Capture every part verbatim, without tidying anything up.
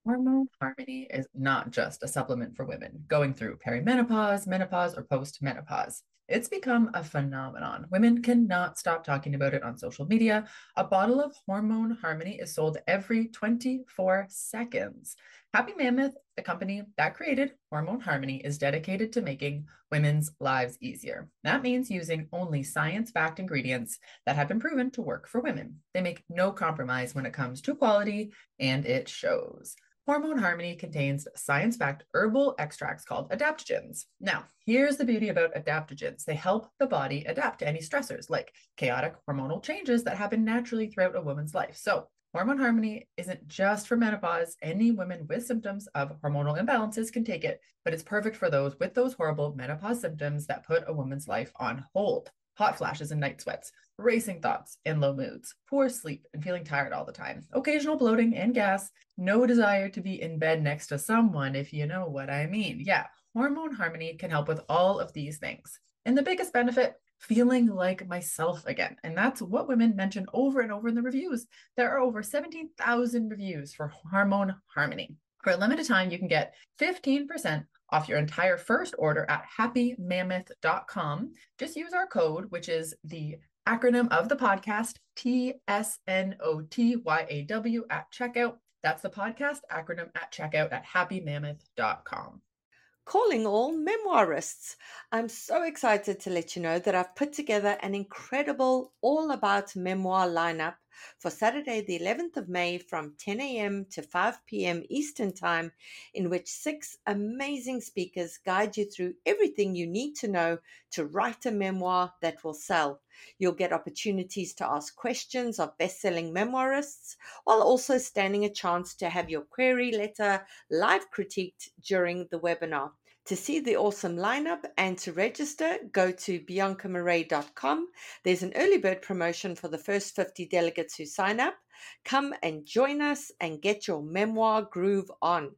Hormone Harmony is not just a supplement for women going through perimenopause, menopause, or postmenopause. It's become a phenomenon. Women cannot stop talking about it on social media. A bottle of Hormone Harmony is sold every twenty-four seconds. Happy Mammoth, the company that created Hormone Harmony, is dedicated to making women's lives easier. That means using only science backed ingredients that have been proven to work for women. They make no compromise when it comes to quality, and it shows. Hormone Harmony contains science backed herbal extracts called adaptogens. Now, here's the beauty about adaptogens: they help the body adapt to any stressors like chaotic hormonal changes that happen naturally throughout a woman's life. So, Hormone Harmony isn't just for menopause. Any women with symptoms of hormonal imbalances can take it, but it's perfect for those with those horrible menopause symptoms that put a woman's life on hold. Hot flashes and night sweats, racing thoughts and low moods, poor sleep and feeling tired all the time, occasional bloating and gas, no desire to be in bed next to someone, if you know what I mean. Yeah, Hormone Harmony can help with all of these things. And the biggest benefit, feeling like myself again. And that's what women mention over and over in the reviews. There are over seventeen thousand reviews for Hormone Harmony. For a limited time, you can get fifteen percent off your entire first order at happy mammoth dot com. Just use our code, which is the acronym of the podcast, T S N O T Y A W, at checkout. That's the podcast acronym at checkout at happy mammoth dot com. Calling all memoirists. I'm so excited to let you know that I've put together an incredible all about memoir lineup for Saturday, the eleventh of May from ten a.m. to five p.m. Eastern Time, in which six amazing speakers guide you through everything you need to know to write a memoir that will sell. You'll get opportunities to ask questions of best-selling memoirists, while also standing a chance to have your query letter live critiqued during the webinar. To see the awesome lineup and to register, go to bianca marais dot com. There's an early bird promotion for the first fifty delegates who sign up. Come and join us and get your memoir groove on.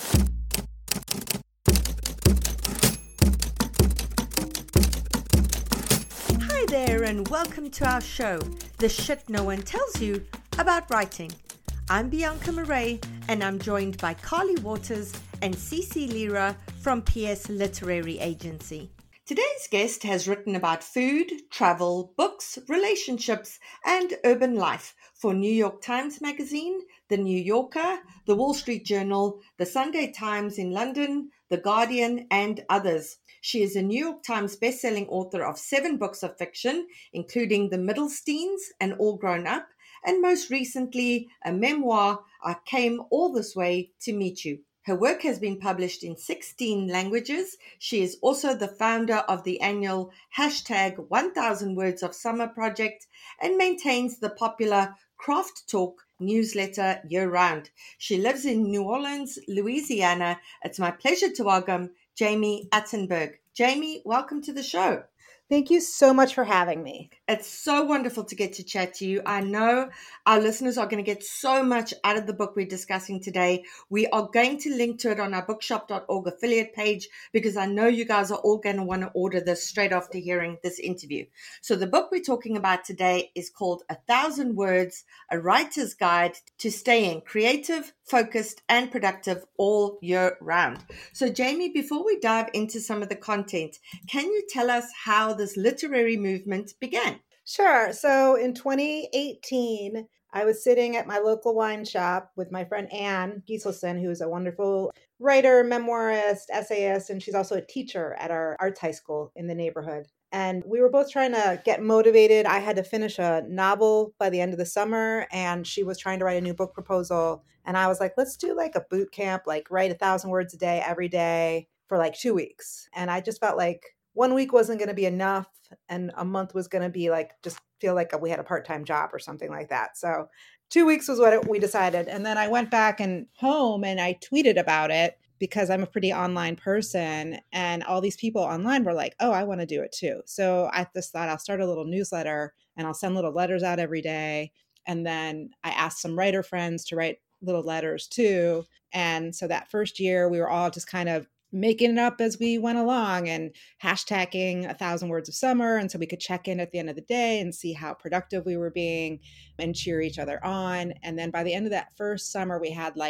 Hi there, and welcome to our show, The Shit No One Tells You About Writing. I'm Bianca Marais, and I'm joined by Carly Waters and Cece Lira from P S Literary Agency. Today's guest has written about food, travel, books, relationships, and urban life for New York Times Magazine, The New Yorker, The Wall Street Journal, The Sunday Times in London, The Guardian, and others. She is a New York Times bestselling author of seven books of fiction, including The Middlesteins and All Grown Up, and most recently, a memoir, I Came All This Way to Meet You. Her work has been published in sixteen languages. She is also the founder of the annual hashtag one thousand Words of Summer project and maintains the popular Craft Talk newsletter year-round. She lives in New Orleans, Louisiana. It's my pleasure to welcome Jami Attenberg. Jami, welcome to the show. Thank you so much for having me. It's so wonderful to get to chat to you. I know our listeners are going to get so much out of the book we're discussing today. We are going to link to it on our bookshop dot org affiliate page because I know you guys are all going to want to order this straight after hearing this interview. So the book we're talking about today is called A Thousand Words, A Writer's Guide to Staying Creative, Focused, and Productive All Year Round. So Jami, before we dive into some of the content, can you tell us how this literary movement began? Sure. So in twenty eighteen, I was sitting at my local wine shop with my friend Anne Gieselson, who is a wonderful writer, memoirist, essayist, and she's also a teacher at our arts high school in the neighborhood. And we were both trying to get motivated. I had to finish a novel by the end of the summer, and she was trying to write a new book proposal. And I was like, let's do like a boot camp, like write a thousand words a day every day for like two weeks. And I just felt like one week wasn't going to be enough, and a month was going to be like, just feel like we had a part-time job or something like that. So two weeks was what it, we decided. And then I went back and home and I tweeted about it because I'm a pretty online person, and all these people online were like, oh, I want to do it too. So I just thought I'll start a little newsletter and I'll send little letters out every day. And then I asked some writer friends to write little letters too. And so that first year we were all just kind of making it up as we went along and hashtagging a thousand words of summer. And so we could check in at the end of the day and see how productive we were being and cheer each other on. And then by the end of that first summer, we had like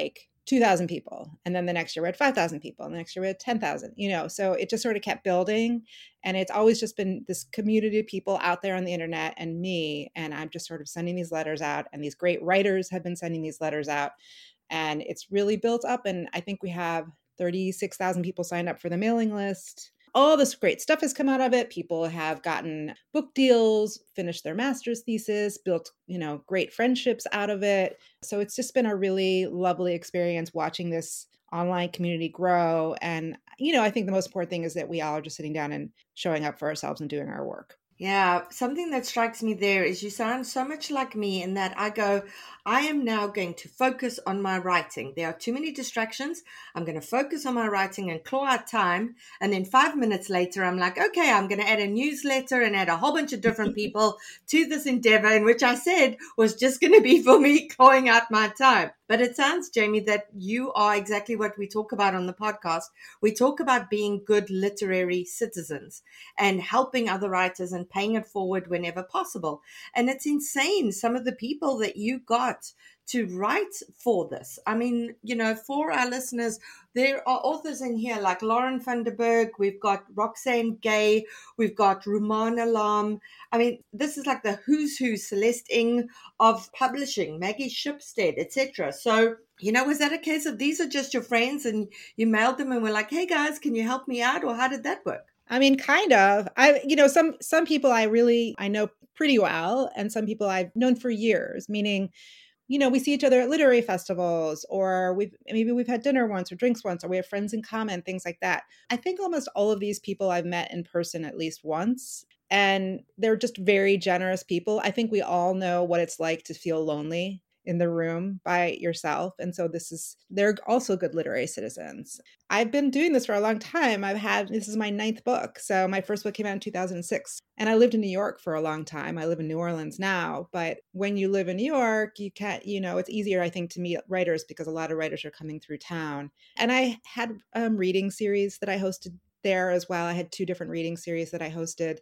two thousand people. And then the next year we had five thousand people. And the next year we had ten thousand, you know, so it just sort of kept building. And it's always just been this community of people out there on the internet and me. And I'm just sort of sending these letters out, and these great writers have been sending these letters out. And it's really built up. And I think we have thirty-six thousand people signed up for the mailing list. All this great stuff has come out of it. People have gotten book deals, finished their master's thesis, built, you know, great friendships out of it. So it's just been a really lovely experience watching this online community grow. And, you know, I think the most important thing is that we all are just sitting down and showing up for ourselves and doing our work. Yeah, something that strikes me there is you sound so much like me in that I go, I am now going to focus on my writing. There are too many distractions. I'm going to focus on my writing and claw out time. And then five minutes later, I'm like, okay, I'm going to add a newsletter and add a whole bunch of different people to this endeavor, in which I said was just going to be for me clawing out my time. But it sounds, Jamie, that you are exactly what we talk about on the podcast. We talk about being good literary citizens and helping other writers and paying it forward whenever possible. And it's insane, some of the people that you got to write for this. I mean, you know, for our listeners, there are authors in here like Lauren van der Berg, we've got Roxane Gay, we've got Rumaan Alam. I mean, this is like the who's who, Celeste Ng of publishing, Maggie Shipstead, et cetera. So, you know, was that a case of these are just your friends and you mailed them and were like, hey guys, can you help me out? Or how did that work? I mean, kind of. I, you know, some some people I really, I know pretty well, and some people I've known for years, meaning, you know, we see each other at literary festivals, or we've maybe we've had dinner once or drinks once, or we have friends in common, things like that. I think almost all of these people I've met in person at least once, and they're just very generous people. I think we all know what it's like to feel lonely in the room by yourself. And so this is, they're also good literary citizens. I've been doing this for a long time. I've had, this is my ninth book. So my first book came out in two thousand six, and I lived in New York for a long time. I live in New Orleans now, but when you live in New York, you can't, you know, it's easier, I think, to meet writers because a lot of writers are coming through town. And I had um, reading series that I hosted there as well. I had two different reading series that I hosted.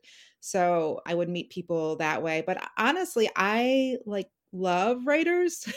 So I would meet people that way. But honestly, I like love writers.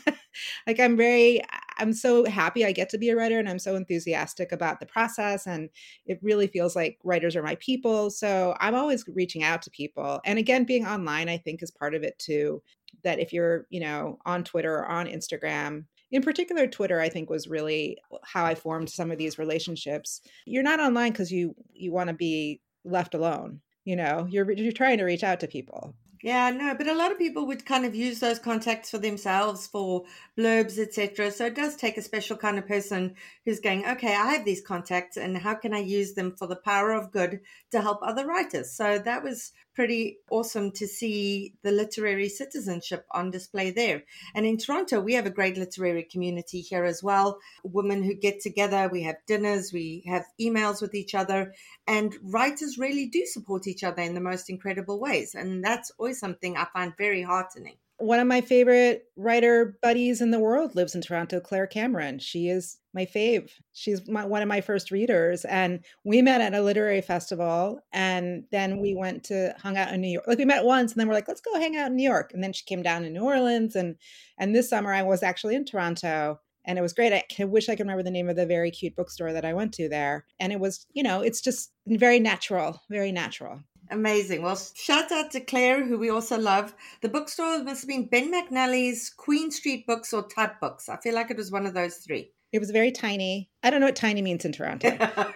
Like I'm very, I'm so happy I get to be a writer, and I'm so enthusiastic about the process. And it really feels like writers are my people. So I'm always reaching out to people. And again, being online, I think is part of it too, that if you're, you know, on Twitter or on Instagram, in particular, Twitter, I think was really how I formed some of these relationships. You're not online because you, you want to be left alone. You know, you're, you're trying to reach out to people. Yeah, no, but a lot of people would kind of use those contacts for themselves, for blurbs, et cetera. So it does take a special kind of person who's going, okay, I have these contacts and how can I use them for the power of good to help other writers? So that was pretty awesome to see the literary citizenship on display there. And in Toronto, we have a great literary community here as well. Women who get together, we have dinners, we have emails with each other, and writers really do support each other in the most incredible ways. And that's always something I find very heartening. One of my favorite writer buddies in the world lives in Toronto, Claire Cameron. She is my fave. She's my, one of my first readers. And we met at a literary festival. And then we went to hung out in New York. Like we met once and then we're like, let's go hang out in New York. And then she came down to New Orleans. And, and this summer I was actually in Toronto. And it was great. I wish I could remember the name of the very cute bookstore that I went to there. And it was, you know, it's just very natural, very natural. Amazing. Well, shout out to Claire, who we also love. The bookstore must have been Ben McNally's Queen Street Books or Type Books. I feel like it was one of those three. It was very tiny. I don't know what tiny means in Toronto.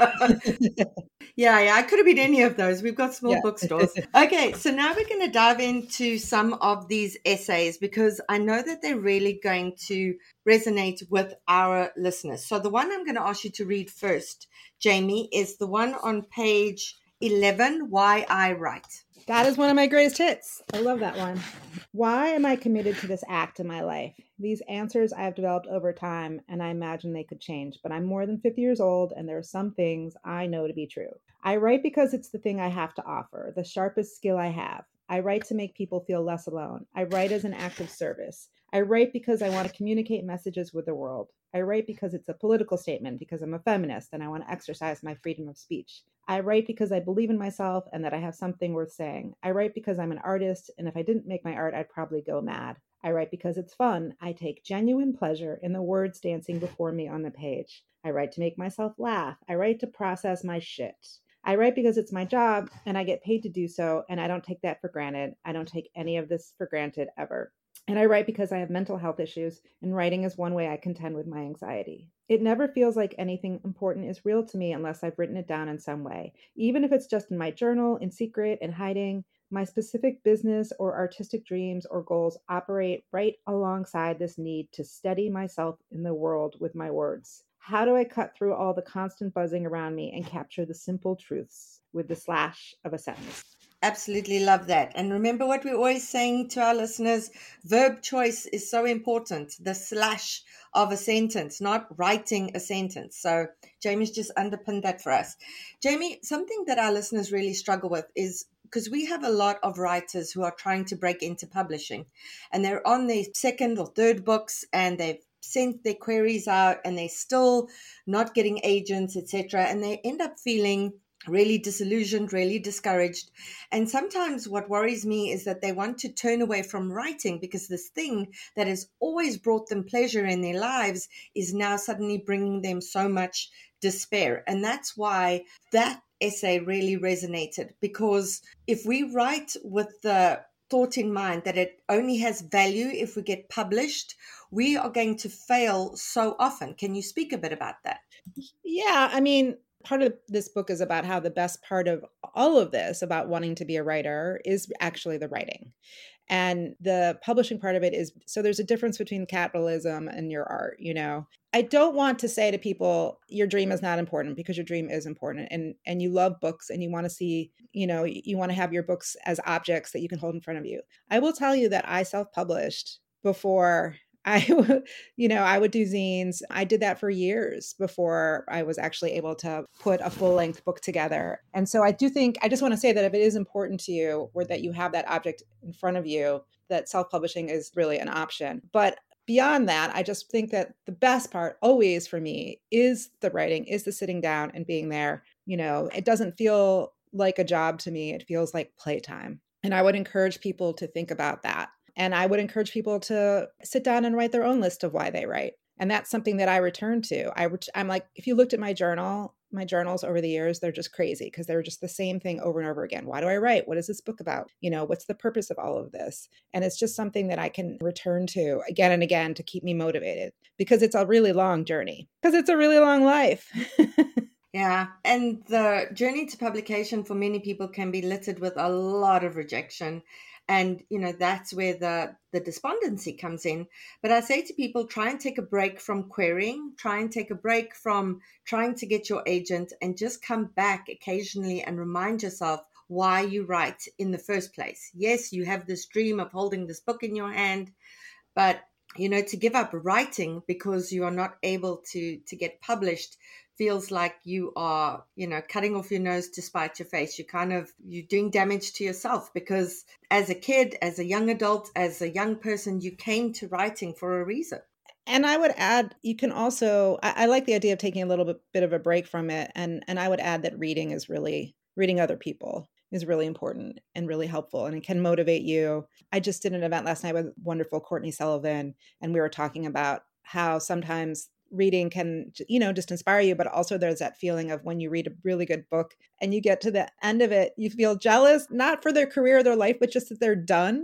yeah, yeah, I could have been any of those. We've got small yeah. bookstores. Okay, so now we're going to dive into some of these essays because I know that they're really going to resonate with our listeners. So the one I'm going to ask you to read first, Jamie, is the one on page eleven, Why I Write. That is one of my greatest hits. I love that one. Why am I committed to this act in my life? These answers I have developed over time, and I imagine they could change, but I'm more than fifty years old, and there are some things I know to be true. I write because it's the thing I have to offer, the sharpest skill I have. I write to make people feel less alone. I write as an act of service. I write because I want to communicate messages with the world. I write because it's a political statement, because I'm a feminist and I want to exercise my freedom of speech. I write because I believe in myself and that I have something worth saying. I write because I'm an artist, and if I didn't make my art, I'd probably go mad. I write because it's fun. I take genuine pleasure in the words dancing before me on the page. I write to make myself laugh. I write to process my shit. I write because it's my job and I get paid to do so, and I don't take that for granted. I don't take any of this for granted ever. And I write because I have mental health issues, and writing is one way I contend with my anxiety. It never feels like anything important is real to me unless I've written it down in some way, even if it's just in my journal, in secret, in hiding. My specific business or artistic dreams or goals operate right alongside this need to steady myself in the world with my words. How do I cut through all the constant buzzing around me and capture the simple truths with the slash of a sentence? Absolutely love that. And remember what we're always saying to our listeners, verb choice is so important. The slash of a sentence, not writing a sentence. So Jamie's just underpinned that for us. Jamie, something that our listeners really struggle with is because we have a lot of writers who are trying to break into publishing, and they're on their second or third books, and they've sent their queries out and they're still not getting agents, et cetera. And they end up feeling really disillusioned, really discouraged. And sometimes what worries me is that they want to turn away from writing because this thing that has always brought them pleasure in their lives is now suddenly bringing them so much despair. And that's why that essay really resonated, because if we write with the thought in mind that it only has value if we get published, we are going to fail so often. Can you speak a bit about that? Yeah, I mean, part of this book is about how the best part of all of this, about wanting to be a writer, is actually the writing. And the publishing part of it is, so there's a difference between capitalism and your art, you know. I don't want to say to people, your dream is not important, because your dream is important. And and you love books and you want to see, you know, you want to have your books as objects that you can hold in front of you. I will tell you that I self-published before I, you know, I would do zines. I did that for years before I was actually able to put a full length book together. And so I do think, I just want to say that if it is important to you, or that you have that object in front of you, that self-publishing is really an option. But beyond that, I just think that the best part always for me is the writing, is the sitting down and being there. You know, it doesn't feel like a job to me. It feels like playtime. And I would encourage people to think about that. And I would encourage people to sit down and write their own list of why they write. And that's something that I return to. I ret- I'm like, if you looked at my journal, my journals over the years, they're just crazy because they're just the same thing over and over again. Why do I write? What is this book about? You know, what's the purpose of all of this? And it's just something that I can return to again and again to keep me motivated, because it's a really long journey, because it's a really long life. Yeah. And the journey to publication for many people can be littered with a lot of rejection. And, you know, that's where the, the despondency comes in. But I say to people, try and take a break from querying, try and take a break from trying to get your agent, and just come back occasionally and remind yourself why you write in the first place. Yes, you have this dream of holding this book in your hand, but, you know, to give up writing because you are not able to, to get published feels like you are, you know, cutting off your nose to spite your face. You kind of, you're doing damage to yourself, because as a kid, as a young adult, as a young person, you came to writing for a reason. And I would add, you can also, I, I like the idea of taking a little bit, bit of a break from it. And, and I would add that reading is really, reading other people is really important and really helpful, and it can motivate you. I just did an event last night with wonderful Courtney Sullivan, and we were talking about how sometimes reading can, you know, just inspire you, but also there's that feeling of when you read a really good book and you get to the end of it, you feel jealous, not for their career or their life, but just that they're done.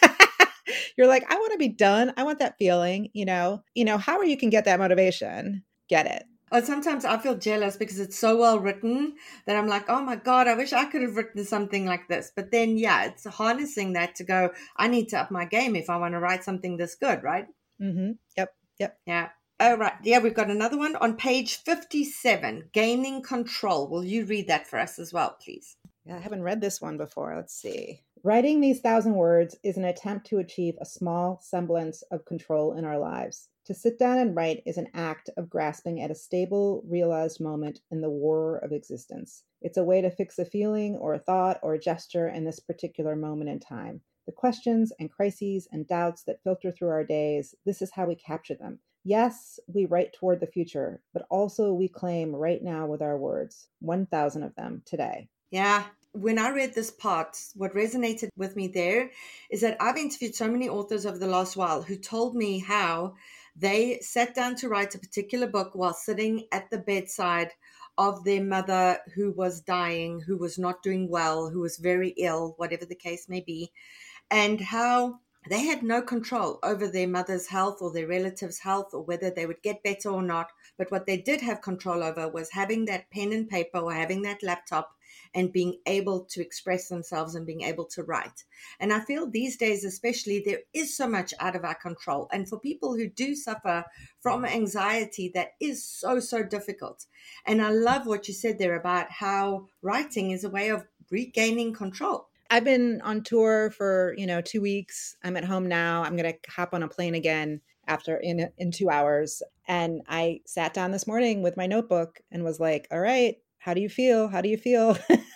You're like, I want to be done. I want that feeling, you know, you know, however you can get that motivation, get it. Or sometimes I feel jealous because it's so well written that I'm like, oh my God, I wish I could have written something like this. But then, yeah, it's harnessing that to go, I need to up my game if I want to write something this good, right? Mm-hmm. Yep. Yep. Yeah. Oh, right. Yeah, we've got another one on page fifty-seven, Gaining Control. Will you read that for us as well, please? Yeah, I haven't read this one before. Let's see. Writing these thousand words is an attempt to achieve a small semblance of control in our lives. To sit down and write is an act of grasping at a stable, realized moment in the war of existence. It's a way to fix a feeling or a thought or a gesture in this particular moment in time. The questions and crises and doubts that filter through our days, this is how we capture them. Yes, we write toward the future, but also we claim right now with our words, one thousand of them today. Yeah. When I read this part, what resonated with me there is that I've interviewed so many authors over the last while who told me how they sat down to write a particular book while sitting at the bedside of their mother who was dying, who was not doing well, who was very ill, whatever the case may be, and how they had no control over their mother's health or their relatives' health or whether they would get better or not. But what they did have control over was having that pen and paper or having that laptop and being able to express themselves and being able to write. And I feel these days, especially, there is so much out of our control. And for people who do suffer from anxiety, that is so, so difficult. And I love what you said there about how writing is a way of regaining control. I've been on tour for, you know, two weeks. I'm at home now. I'm going to hop on a plane again after in in two hours. And I sat down this morning with my notebook and was like, all right, how do you feel? How do you feel?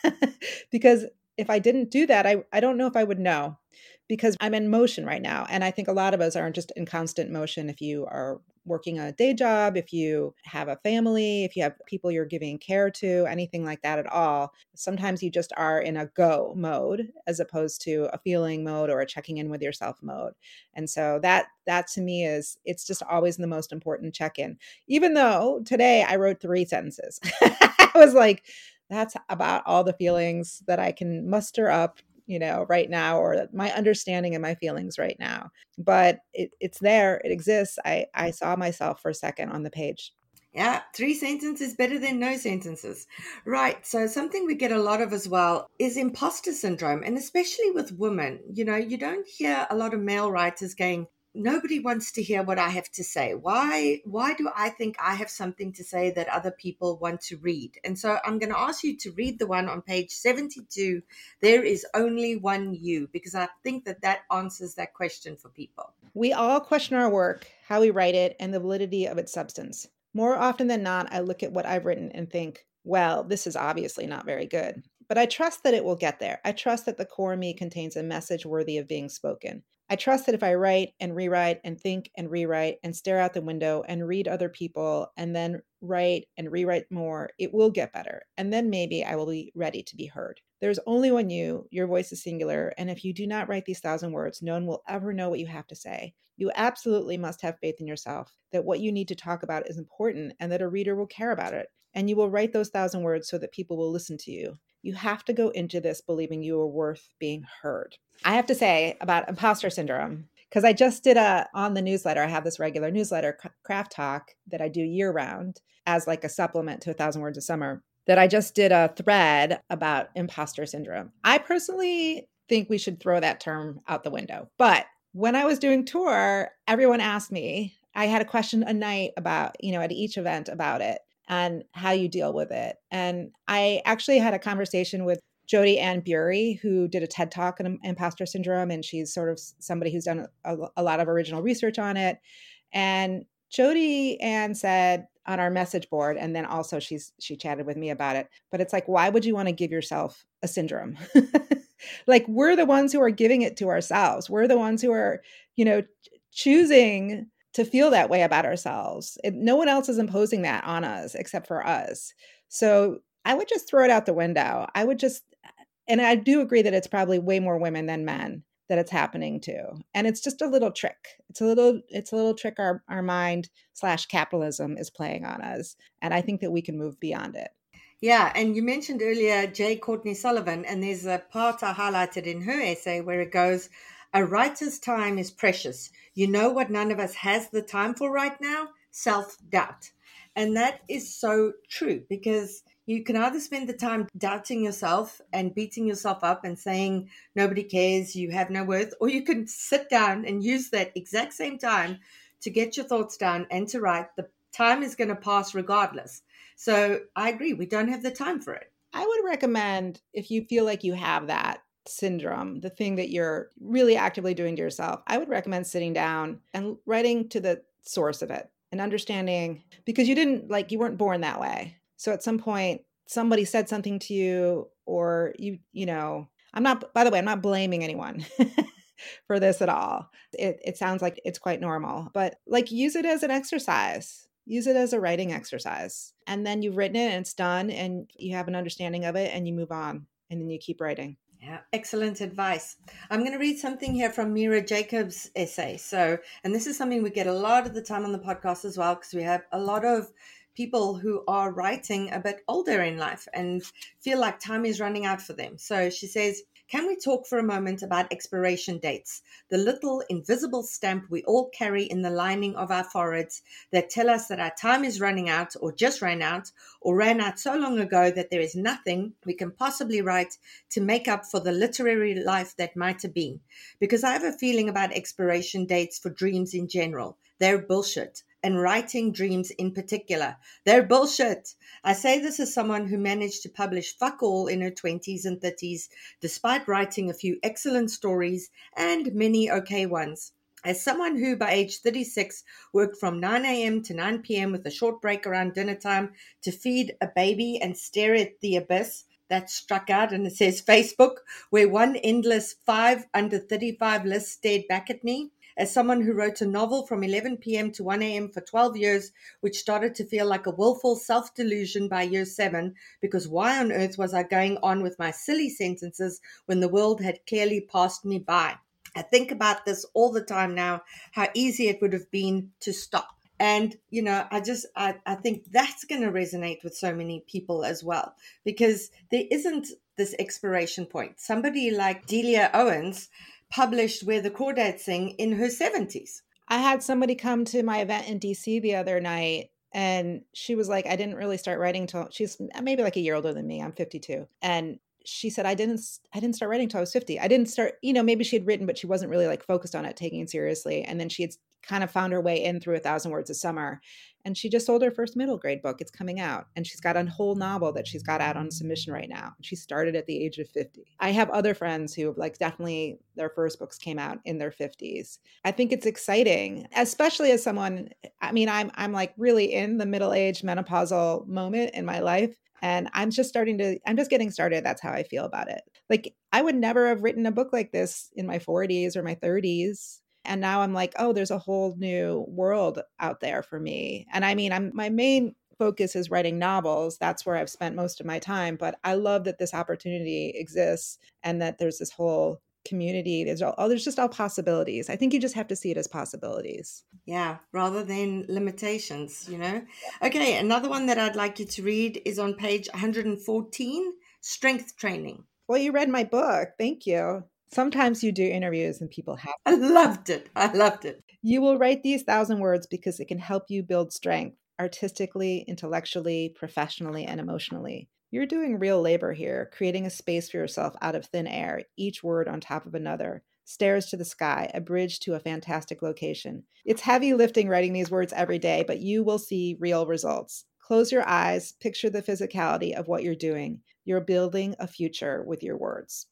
Because if I didn't do that, I, I don't know if I would know, because I'm in motion right now. And I think a lot of us aren't just in constant motion. If you are working a day job, if you have a family, if you have people you're giving care to, anything like that at all, sometimes you just are in a go mode as opposed to a feeling mode or a checking in with yourself mode. And so that, that to me is, it's just always the most important check-in. Even though today I wrote three sentences, I was like, that's about all the feelings that I can muster up, you know, right now, or my understanding of my feelings right now. But it, it's there, it exists. I, I saw myself for a second on the page. Yeah, three sentences better than no sentences. Right. So something we get a lot of as well is imposter syndrome. And especially with women, you know, you don't hear a lot of male writers going, nobody wants to hear what I have to say. Why, why do I think I have something to say that other people want to read? And so I'm going to ask you to read the one on page seventy-two. There is only one you, because I think that that answers that question for people. We all question our work, how we write it, and the validity of its substance. More often than not, I look at what I've written and think, well, this is obviously not very good. But I trust that it will get there. I trust that the core me contains a message worthy of being spoken. I trust that if I write and rewrite and think and rewrite and stare out the window and read other people and then write and rewrite more, it will get better. And then maybe I will be ready to be heard. There's only one you, your voice is singular. And if you do not write these thousand words, no one will ever know what you have to say. You absolutely must have faith in yourself that what you need to talk about is important and that a reader will care about it. And you will write those thousand words so that people will listen to you. You have to go into this believing you are worth being heard. I have to say about imposter syndrome, because I just did a, on the newsletter, I have this regular newsletter, Craft Talk, that I do year round as like a supplement to A Thousand Words of Summer, that I just did a thread about imposter syndrome. I personally think we should throw that term out the window. But when I was doing tour, everyone asked me, I had a question a night about, you know, at each event about it and how you deal with it. And I actually had a conversation with Jodi Ann Bury, who did a TED Talk on imposter syndrome. And she's sort of somebody who's done a, a lot of original research on it. And Jodi Ann said on our message board, and then also she's she chatted with me about it, but it's like, why would you want to give yourself a syndrome? Like, we're the ones who are giving it to ourselves. We're the ones who are, you know, choosing to feel that way about ourselves. It, no one else is imposing that on us except for us. So I would just throw it out the window. I would just, and I do agree that it's probably way more women than men that it's happening to. And it's just a little trick. It's a little, it's a little trick our, our mind slash capitalism is playing on us. And I think that we can move beyond it. Yeah, and you mentioned earlier J. Courtney Sullivan, and there's a part I highlighted in her essay where it goes, a writer's time is precious. You know what none of us has the time for right now? Self-doubt. And that is so true, because you can either spend the time doubting yourself and beating yourself up and saying nobody cares, you have no worth, or you can sit down and use that exact same time to get your thoughts down and to write. The time is going to pass regardless. So I agree, we don't have the time for it. I would recommend, if you feel like you have that syndrome, the thing that you're really actively doing to yourself, I would recommend sitting down and writing to the source of it and understanding, because you didn't, like, you weren't born that way. So at some point, somebody said something to you, or you, you know, I'm not, by the way, I'm not blaming anyone. for this at all. It, it sounds like it's quite normal, but like use it as an exercise. Use it as a writing exercise. And then you've written it and it's done and you have an understanding of it and you move on and then you keep writing. Yeah, excellent advice. I'm going to read something here from Mira Jacobs' essay. So, and this is something we get a lot of the time on the podcast as well, because we have a lot of people who are writing a bit older in life and feel like time is running out for them. So she says, can we talk for a moment about expiration dates, the little invisible stamp we all carry in the lining of our foreheads that tell us that our time is running out or just ran out or ran out so long ago that there is nothing we can possibly write to make up for the literary life that might have been. Because I have a feeling about expiration dates for dreams in general. They're bullshit. And writing dreams in particular. They're bullshit. I say this as someone who managed to publish fuck all in her twenties and thirties, despite writing a few excellent stories and many okay ones. As someone who by age thirty-six worked from nine a.m. to nine p.m. with a short break around dinner time to feed a baby and stare at the abyss, that struck out, and it says Facebook, where one endless five under thirty-five list stared back at me. As someone who wrote a novel from eleven p.m. to one a.m. for twelve years, which started to feel like a willful self-delusion by year seven, because why on earth was I going on with my silly sentences when the world had clearly passed me by? I think about this all the time now, how easy it would have been to stop. And, you know, I just, I, I think that's going to resonate with so many people as well, because there isn't this expiration point. Somebody like Delia Owens published Where the Crawdads Sing in her seventies. I had somebody come to my event in D C the other night and she was like, I didn't really start writing till she's maybe like a year older than me. I'm fifty-two. And she said, I didn't, I didn't start writing till I was fifty. I didn't start, you know, maybe she had written, but she wasn't really like focused on it, taking it seriously. And then she had kind of found her way in through A Thousand Words a Summer. And she just sold her first middle grade book. It's coming out. And she's got a whole novel that she's got out on submission right now. She started at the age of fifty. I have other friends who like definitely their first books came out in their fifties. I think it's exciting, especially as someone, I mean, I'm I'm like really in the middle-aged menopausal moment in my life. And I'm just starting to, I'm just getting started. That's how I feel about it. Like I would never have written a book like this in my forties or my thirties. And now I'm like, oh, there's a whole new world out there for me. And I mean, I'm my main focus is writing novels. That's where I've spent most of my time. But I love that this opportunity exists and that there's this whole community. There's all, oh, there's just all possibilities. I think you just have to see it as possibilities. Yeah, rather than limitations, you know. Okay, another one that I'd like you to read is on page one hundred fourteen, Strength Training. Well, you read my book. Thank you. Sometimes you do interviews and people have. I loved it. I loved it. You will write these thousand words because it can help you build strength artistically, intellectually, professionally, and emotionally. You're doing real labor here, creating a space for yourself out of thin air, each word on top of another. Stairs to the sky, a bridge to a fantastic location. It's heavy lifting writing these words every day, but you will see real results. Close your eyes, picture the physicality of what you're doing. You're building a future with your words.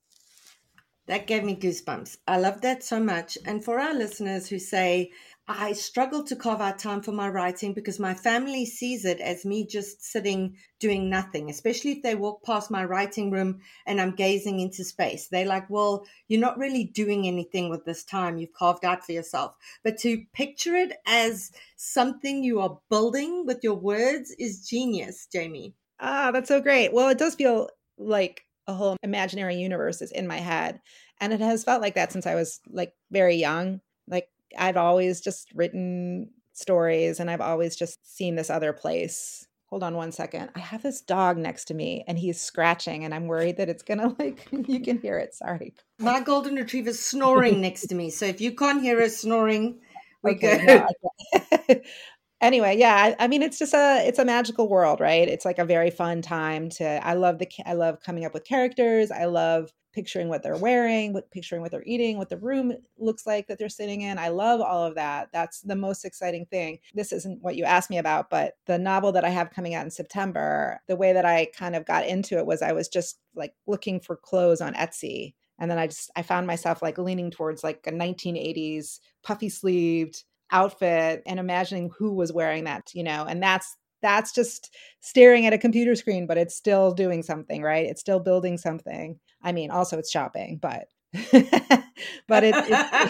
That gave me goosebumps. I love that so much. And for our listeners who say, I struggle to carve out time for my writing because my family sees it as me just sitting doing nothing, especially if they walk past my writing room and I'm gazing into space. They're like, well, you're not really doing anything with this time you've carved out for yourself. But to picture it as something you are building with your words is genius, Jamie. Ah, that's so great. Well, it does feel like a whole imaginary universe is in my head. And it has felt like that since I was like very young. Like I've always just written stories and I've always just seen this other place. Hold on one second. I have this dog next to me and he's scratching and I'm worried that it's going to like, you can hear it. Sorry. My golden retriever's snoring next to me. So if you can't hear her snoring, we okay, go. No, anyway, yeah, I, I mean, it's just a, it's a magical world, right? It's like a very fun time to, I love the, I love coming up with characters. I love picturing what they're wearing, what, picturing what they're eating, what the room looks like that they're sitting in. I love all of that. That's the most exciting thing. This isn't what you asked me about, but the novel that I have coming out in September, the way that I kind of got into it was I was just like looking for clothes on Etsy. And then I just, I found myself like leaning towards like a nineteen eighties puffy sleeved outfit and imagining who was wearing that, you know, and that's, that's just staring at a computer screen, but it's still doing something, right? It's still building something. I mean, also it's shopping, but but it,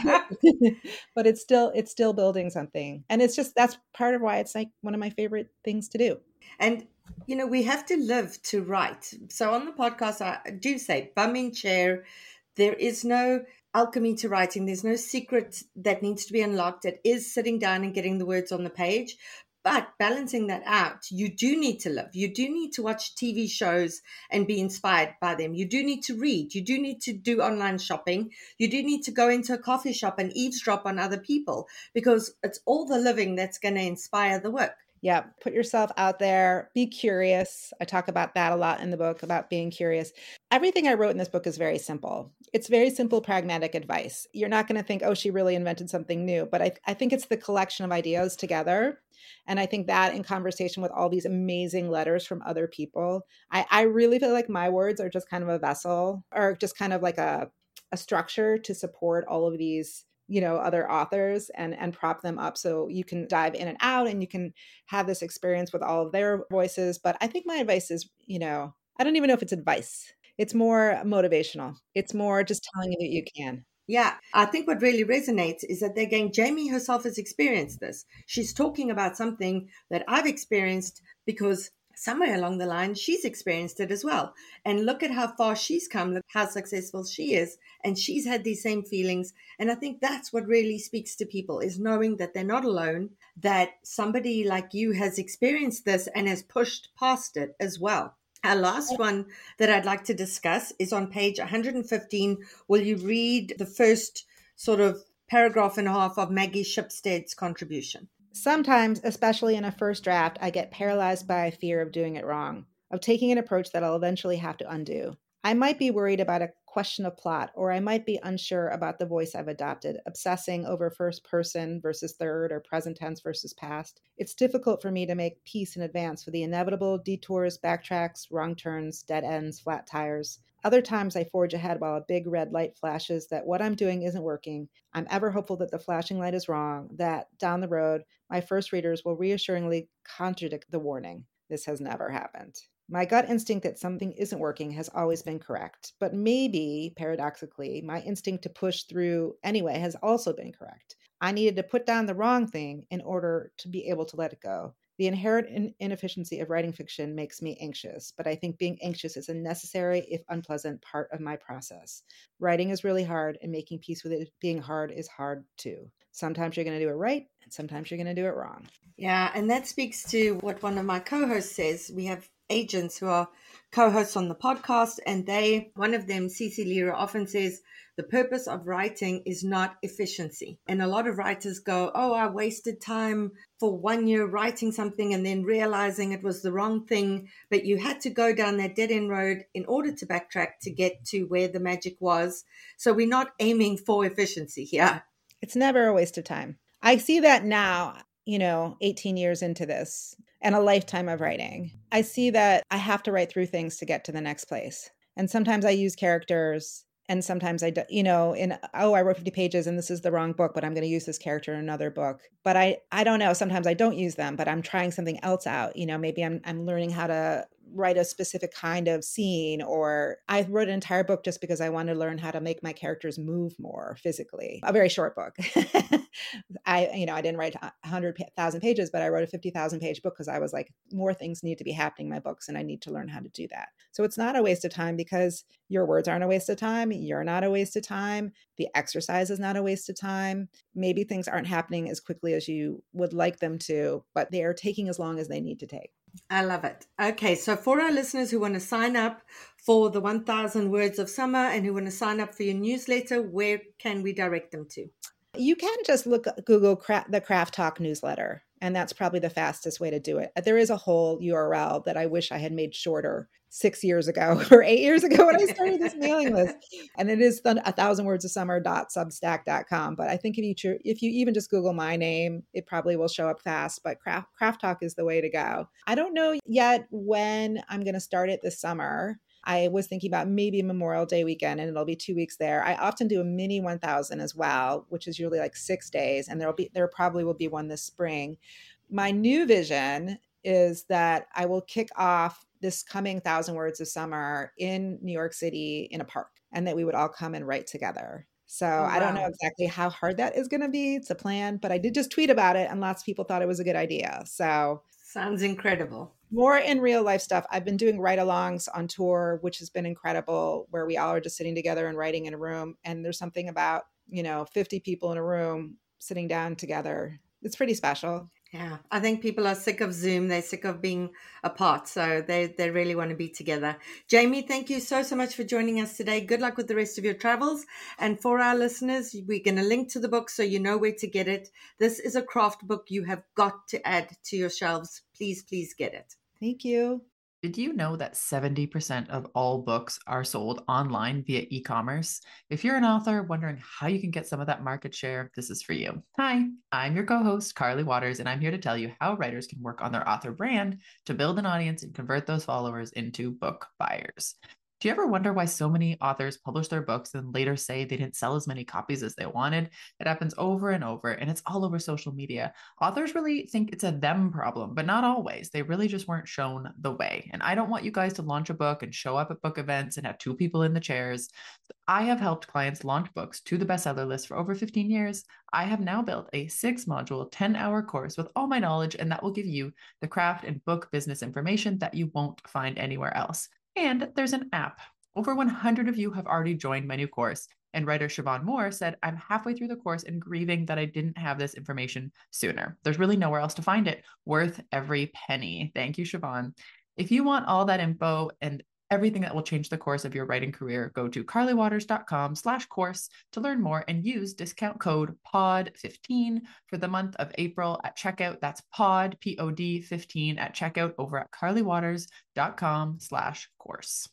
it but it's still it's still building something, and it's just that's part of why it's like one of my favorite things to do. And you know, we have to live to write. So on the podcast, I do say bumming chair. There is no alchemy to writing. There's no secret that needs to be unlocked. It is sitting down and getting the words on the page. But balancing that out, you do need to live. You do need to watch T V shows and be inspired by them. You do need to read. You do need to do online shopping. You do need to go into a coffee shop and eavesdrop on other people, because it's all the living that's going to inspire the work. Yeah. Put yourself out there. Be curious. I talk about that a lot in the book, about being curious. Everything I wrote in this book is very simple. It's very simple, pragmatic advice. You're not going to think, oh, she really invented something new. But I, I think it's the collection of ideas together. And I think that in conversation with all these amazing letters from other people, I, I really feel like my words are just kind of a vessel, or just kind of like a, a structure to support all of these, you know, other authors and, and prop them up so you can dive in and out and you can have this experience with all of their voices. But I think my advice is, you know, I don't even know if it's advice. It's more motivational. It's more just telling you that you can. Yeah, I think what really resonates is that they're going, Jamie herself has experienced this. She's talking about something that I've experienced because somewhere along the line, she's experienced it as well. And look at how far she's come, look how successful she is. And she's had these same feelings. And I think that's what really speaks to people, is knowing that they're not alone, that somebody like you has experienced this and has pushed past it as well. Our last one that I'd like to discuss is on page one hundred fifteen. Will you read the first sort of paragraph and a half of Maggie Shipstead's contribution? Sometimes, especially in a first draft, I get paralyzed by a fear of doing it wrong, of taking an approach that I'll eventually have to undo. I might be worried about a question of plot, or I might be unsure about the voice I've adopted, obsessing over first person versus third or present tense versus past. It's difficult for me to make peace in advance for the inevitable detours, backtracks, wrong turns, dead ends, flat tires. Other times I forge ahead while a big red light flashes that what I'm doing isn't working. I'm ever hopeful that the flashing light is wrong, that down the road, my first readers will reassuringly contradict the warning. This has never happened. My gut instinct that something isn't working has always been correct, but maybe, paradoxically, my instinct to push through anyway has also been correct. I needed to put down the wrong thing in order to be able to let it go. The inherent in- inefficiency of writing fiction makes me anxious, but I think being anxious is a necessary, if unpleasant, part of my process. Writing is really hard, and making peace with it being hard is hard too. Sometimes you're going to do it right, and sometimes you're going to do it wrong. Yeah, and that speaks to what one of my co-hosts says. We have agents who are co-hosts on the podcast, and they, one of them, Cece Lira, often says the purpose of writing is not efficiency. And a lot of writers go, oh, I wasted time for one year writing something and then realizing it was the wrong thing, but you had to go down that dead-end road in order to backtrack to get to where the magic was. So we're not aiming for efficiency here. It's never a waste of time. I see that now, you know, eighteen years into this and a lifetime of writing. I see that I have to write through things to get to the next place. And sometimes I use characters, and sometimes I, do, you know, in, oh, I wrote fifty pages and this is the wrong book, but I'm going to use this character in another book. But I, I don't know. Sometimes I don't use them, but I'm trying something else out. You know, maybe I'm, I'm learning how to write a specific kind of scene, or I wrote an entire book just because I wanted to learn how to make my characters move more physically. A very short book. I, you know, I didn't write one hundred thousand pages, but I wrote a fifty thousand page book because I was like, more things need to be happening in my books and I need to learn how to do that. So it's not a waste of time, because your words aren't a waste of time. You're not a waste of time. The exercise is not a waste of time. Maybe things aren't happening as quickly as you would like them to, but they are taking as long as they need to take. I love it. Okay, so for our listeners who want to sign up for the one thousand Words of Summer and who want to sign up for your newsletter, where can we direct them to? You can just look, Google cra- the Craft Talk newsletter, and that's probably the fastest way to do it. There is a whole U R L that I wish I had made shorter six years ago or eight years ago when I started this mailing list. And it is a thousand words of summer dot substack dot com. But I think if you tr- if you even just Google my name, it probably will show up fast. But Craft, Craft Talk is the way to go. I don't know yet when I'm going to start it this summer. I was thinking about maybe Memorial Day weekend, and it'll be two weeks there. I often do a mini one thousand as well, which is usually like six days. And there'll be, there probably will be one this spring. My new vision is that I will kick off this coming thousand words of summer in New York City in a park. and that we would all come and write together. So Oh, I don't know wow. exactly how hard that is going to be to plan, but I did just tweet about it and lots of people thought it was a good idea. So Sounds incredible. more in real life stuff. I've been doing ride-alongs on tour, which has been incredible, where we all are just sitting together and writing in a room. And there's something about, you know, fifty people in a room sitting down together. It's pretty special. Yeah, I think people are sick of Zoom. They're sick of being apart. So they, they really want to be together. Jamie, thank you so, so much for joining us today. Good luck with the rest of your travels. And for our listeners, we're going to link to the book so you know where to get it. This is a craft book you have got to add to your shelves. Please, please get it. Thank you. Did you know that seventy percent of all books are sold online via e-commerce? If you're an author wondering how you can get some of that market share, this is for you. Hi, I'm your co-host, Carly Waters, and I'm here to tell you how writers can work on their author brand to build an audience and convert those followers into book buyers. Do you ever wonder why so many authors publish their books and later say they didn't sell as many copies as they wanted? It happens over and over, and it's all over social media. Authors really think it's a them problem, but not always. They really just weren't shown the way. And I don't want you guys to launch a book and show up at book events and have two people in the chairs. I have helped clients launch books to the bestseller list for over fifteen years. I have now built a six module, ten hour course with all my knowledge, and that will give you the craft and book business information that you won't find anywhere else. And there's an app. Over one hundred of you have already joined my new course. And writer Siobhan Moore said, I'm halfway through the course and grieving that I didn't have this information sooner. There's really nowhere else to find it. Worth every penny. Thank you, Siobhan. If you want all that info and everything that will change the course of your writing career, go to carlywaters.com slash course to learn more and use discount code P O D fifteen for the month of April at checkout. That's POD, P O D fifteen at checkout over at carlywaters.com slash course.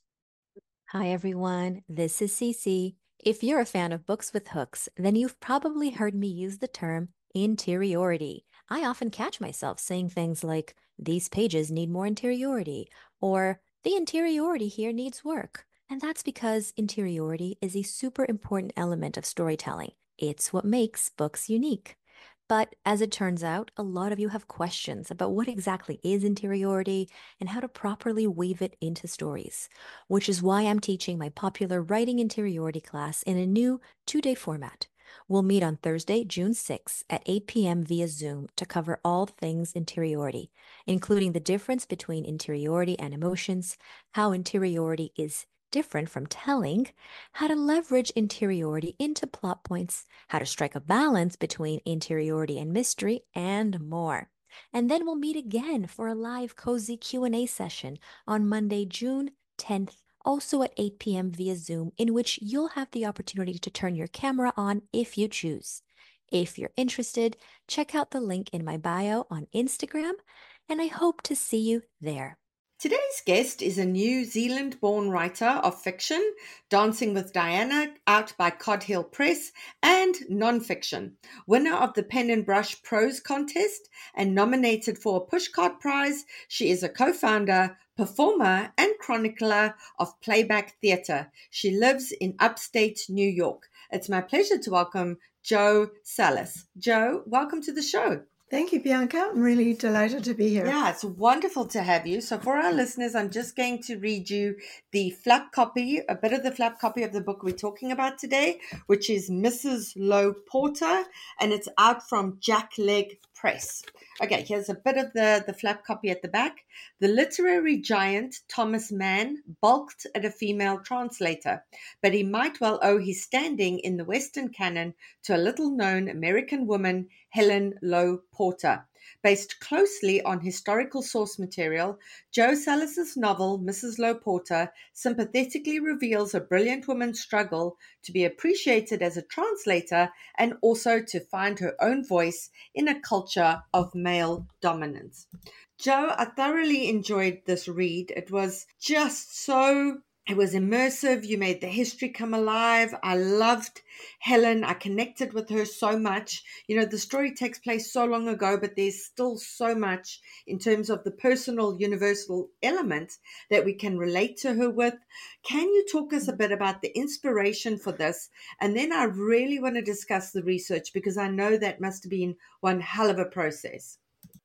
Hi, everyone. This is Cece. If you're a fan of books with hooks, then you've probably heard me use the term interiority. I often catch myself saying things like, these pages need more interiority, or the interiority here needs work. And that's because interiority is a super important element of storytelling. It's what makes books unique. But as it turns out, a lot of you have questions about what exactly is interiority and how to properly weave it into stories, which is why I'm teaching my popular Writing Interiority class in a new two-day format. We'll meet on Thursday, June sixth at eight p.m. via Zoom to cover all things interiority, including the difference between interiority and emotions, how interiority is different from telling, how to leverage interiority into plot points, how to strike a balance between interiority and mystery, and more. And then we'll meet again for a live cozy Q and A session on Monday, June tenth, also at eight p.m. via Zoom, in which you'll have the opportunity to turn your camera on if you choose. If you're interested, check out the link in my bio on Instagram, and I hope to see you there. Today's guest is a New Zealand-born writer of fiction, Dancing with Diana, out by Cod Hill Press, and non-fiction, winner of the Pen and Brush Prose Contest and nominated for a Pushcart Prize. She is a co-founder, performer, and chronicler of playback theatre. She lives in upstate New York. It's my pleasure to welcome Jo Salas. Jo, welcome to the show. Thank you, Bianca. I'm really delighted to be here. Yeah, it's wonderful to have you. So for our listeners, I'm just going to read you the flap copy, a bit of the flap copy of the book we're talking about today, which is Missus Lowe Porter, and it's out from Jackleg Press. Okay, here's a bit of the, the flap copy at the back. The literary giant Thomas Mann balked at a female translator, but he might well owe his standing in the Western canon to a little-known American woman, Helen Lowe Porter. Based closely on historical source material, Jo Salas's novel, Missus Lowe Porter, sympathetically reveals a brilliant woman's struggle to be appreciated as a translator and also to find her own voice in a culture of male dominance. Jo, I thoroughly enjoyed this read. It was just so... It was immersive. You made the history come alive. I loved Helen. I connected with her so much. You know, the story takes place so long ago, but there's still so much in terms of the personal, universal element that we can relate to her with. Can you talk us a bit about the inspiration for this? And then I really want to discuss the research, because I know that must have been one hell of a process.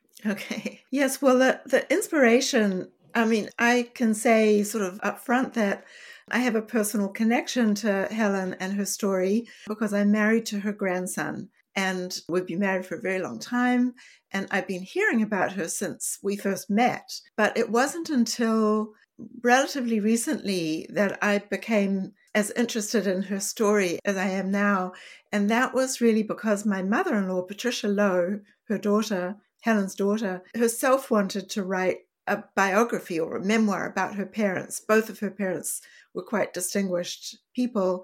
Okay. Yes, well, the, the inspiration, I mean, I can say sort of upfront that I have a personal connection to Helen and her story because I'm married to her grandson, and we've been married for a very long time. And I've been hearing about her since we first met. But it wasn't until relatively recently that I became as interested in her story as I am now. And that was really because my mother-in-law, Patricia Lowe, her daughter, Helen's daughter, herself wanted to write a biography or a memoir about her parents. Both of her parents were quite distinguished people.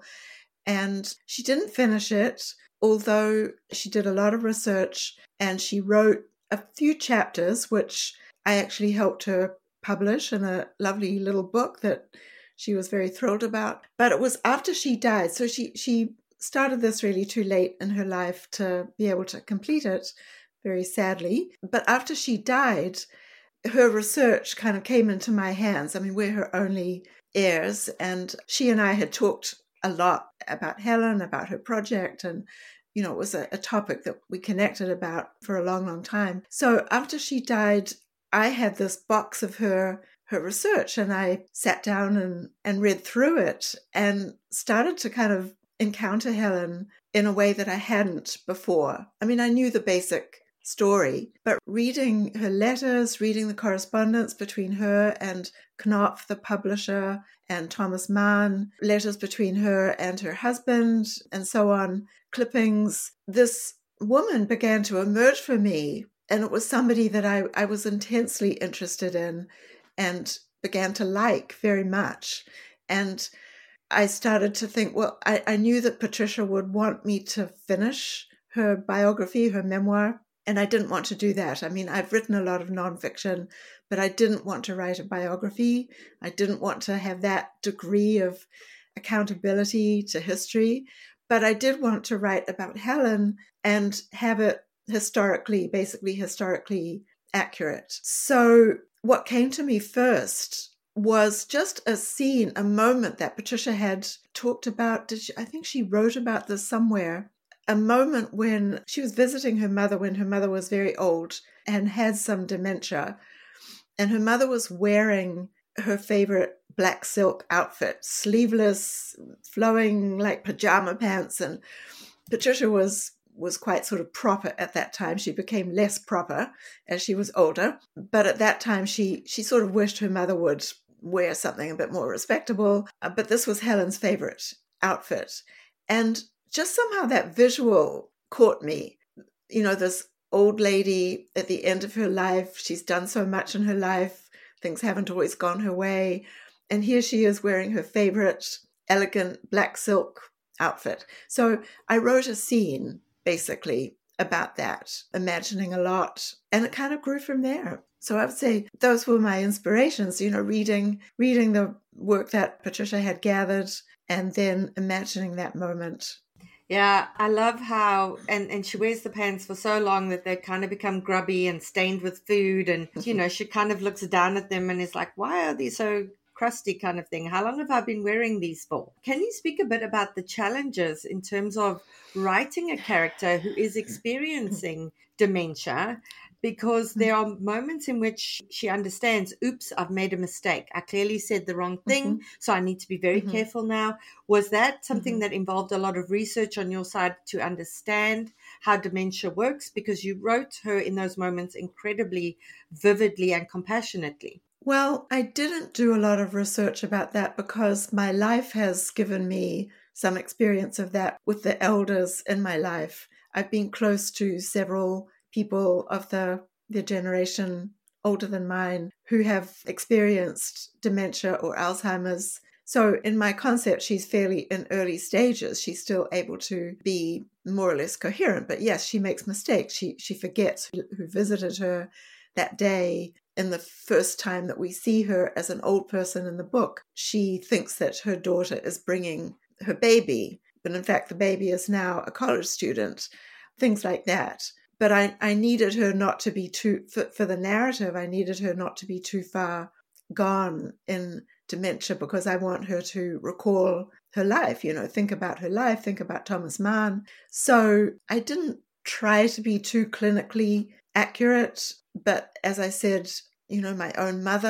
And she didn't finish it, although she did a lot of research and she wrote a few chapters, which I actually helped her publish in a lovely little book that she was very thrilled about. But it was after she died. So she, she started this really too late in her life to be able to complete it, very sadly. But after she died, her research kind of came into my hands. I mean, we're her only heirs, and she and I had talked a lot about Helen, about her project, and you know, it was a, a topic that we connected about for a long, long time. So after she died, I had this box of her her research, and I sat down and, and read through it and started to kind of encounter Helen in a way that I hadn't before. I mean, I knew the basic story, but reading her letters, reading the correspondence between her and Knopf, the publisher, and Thomas Mann, letters between her and her husband, and so on, clippings, this woman began to emerge for me. And it was somebody that I, I was intensely interested in and began to like very much. And I started to think, well, I, I knew that Patricia would want me to finish her biography, her memoir, and I didn't want to do that. I mean, I've written a lot of nonfiction, but I didn't want to write a biography. I didn't want to have that degree of accountability to history, but I did want to write about Helen and have it historically, basically historically accurate. So what came to me first was just a scene, a moment that Patricia had talked about. Did she, I think she wrote about this somewhere. A moment when she was visiting her mother when her mother was very old and had some dementia. And her mother was wearing her favorite black silk outfit, sleeveless, flowing like pajama pants. And Patricia was was quite sort of proper at that time. She became less proper as she was older. But at that time, she she sort of wished her mother would wear something a bit more respectable. Uh, but this was Helen's favorite outfit. And just somehow that visual caught me. You know, this old lady at the end of her life, she's done so much in her life. Things haven't always gone her way. And here she is wearing her favorite elegant black silk outfit. So I wrote a scene basically about that, imagining a lot. And it kind of grew from there. So I would say those were my inspirations, you know, reading, reading the work that Patricia had gathered and then imagining that moment. Yeah, I love how, and, and she wears the pants for so long that they kind of become grubby and stained with food. And, you know, she kind of looks down at them and is like, why are these so crusty kind of thing? How long have I been wearing these for? Can you speak a bit about the challenges in terms of writing a character who is experiencing dementia? Because there are moments in which she understands, oops, I've made a mistake. I clearly said the wrong thing, mm-hmm. so I need to be very mm-hmm. careful now. Was that something mm-hmm. that involved a lot of research on your side to understand how dementia works? Because you wrote her in those moments incredibly vividly and compassionately. Well, I didn't do a lot of research about that because my life has given me some experience of that with the elders in my life. I've been close to several people of the, the generation older than mine who have experienced dementia or Alzheimer's. So in my concept, she's fairly in early stages. She's still able to be more or less coherent. But yes, she makes mistakes. She she forgets who visited her that day. In the first time that we see her as an old person in the book, she thinks that her daughter is bringing her baby. But in fact, the baby is now a college student. Things like that. But I, I needed her not to be too, for, for the narrative, I needed her not to be too far gone in dementia because I want her to recall her life, you know, think about her life, think about Thomas Mann. So I didn't try to be too clinically accurate, but as I said, you know, my own mother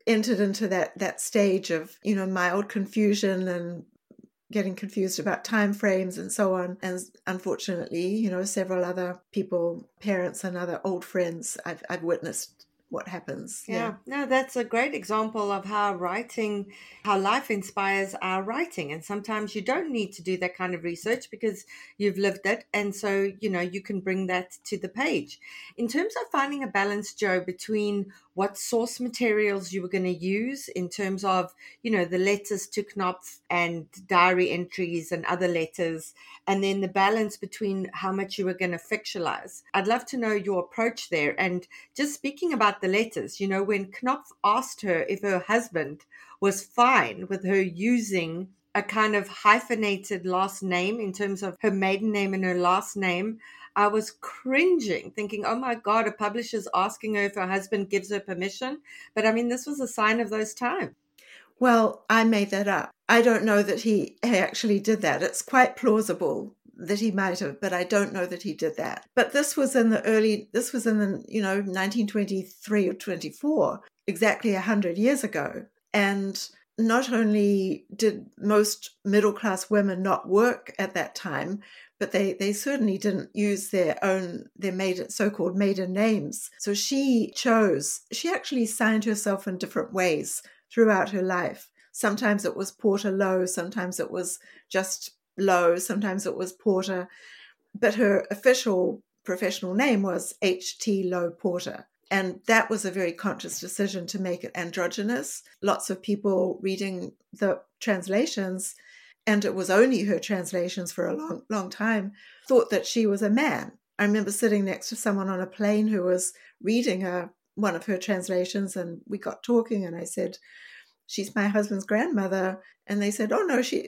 entered into that that stage of, you know, mild confusion and getting confused about time frames and so on. And unfortunately, you know, several other people, parents and other old friends, I've, I've witnessed what happens. Yeah. Yeah. No, that's a great example of how writing, how life inspires our writing. And sometimes you don't need to do that kind of research because you've lived it. And so, you know, you can bring that to the page. In terms of finding a balance, Joe, between what source materials you were going to use in terms of, you know, the letters to Knopf and diary entries and other letters, and then the balance between how much you were going to fictionalize. I'd love to know your approach there. And just speaking about the letters, you know, when Knopf asked her if her husband was fine with her using a kind of hyphenated last name in terms of her maiden name and her last name, I was cringing, thinking, oh my God, a publisher's asking her if her husband gives her permission. But I mean, this was a sign of those times. Well, I made that up. I don't know that he actually did that. It's quite plausible that he might have, but I don't know that he did that. But this was in the early, this was in the, you know, nineteen twenty-three or twenty-four, exactly one hundred years ago. And not only did most middle-class women not work at that time, but they, they certainly didn't use their own, their maiden, so-called maiden names. So she chose, she actually signed herself in different ways throughout her life. Sometimes it was Porter Lowe, sometimes it was just Lowe, sometimes it was Porter, but her official professional name was H T Lowe Porter. And that was a very conscious decision to make it androgynous. Lots of people reading the translations, and it was only her translations for a long, long time, thought that she was a man. I remember sitting next to someone on a plane who was reading a, one of her translations, and we got talking, and I said, she's my husband's grandmother. And they said, oh, no, she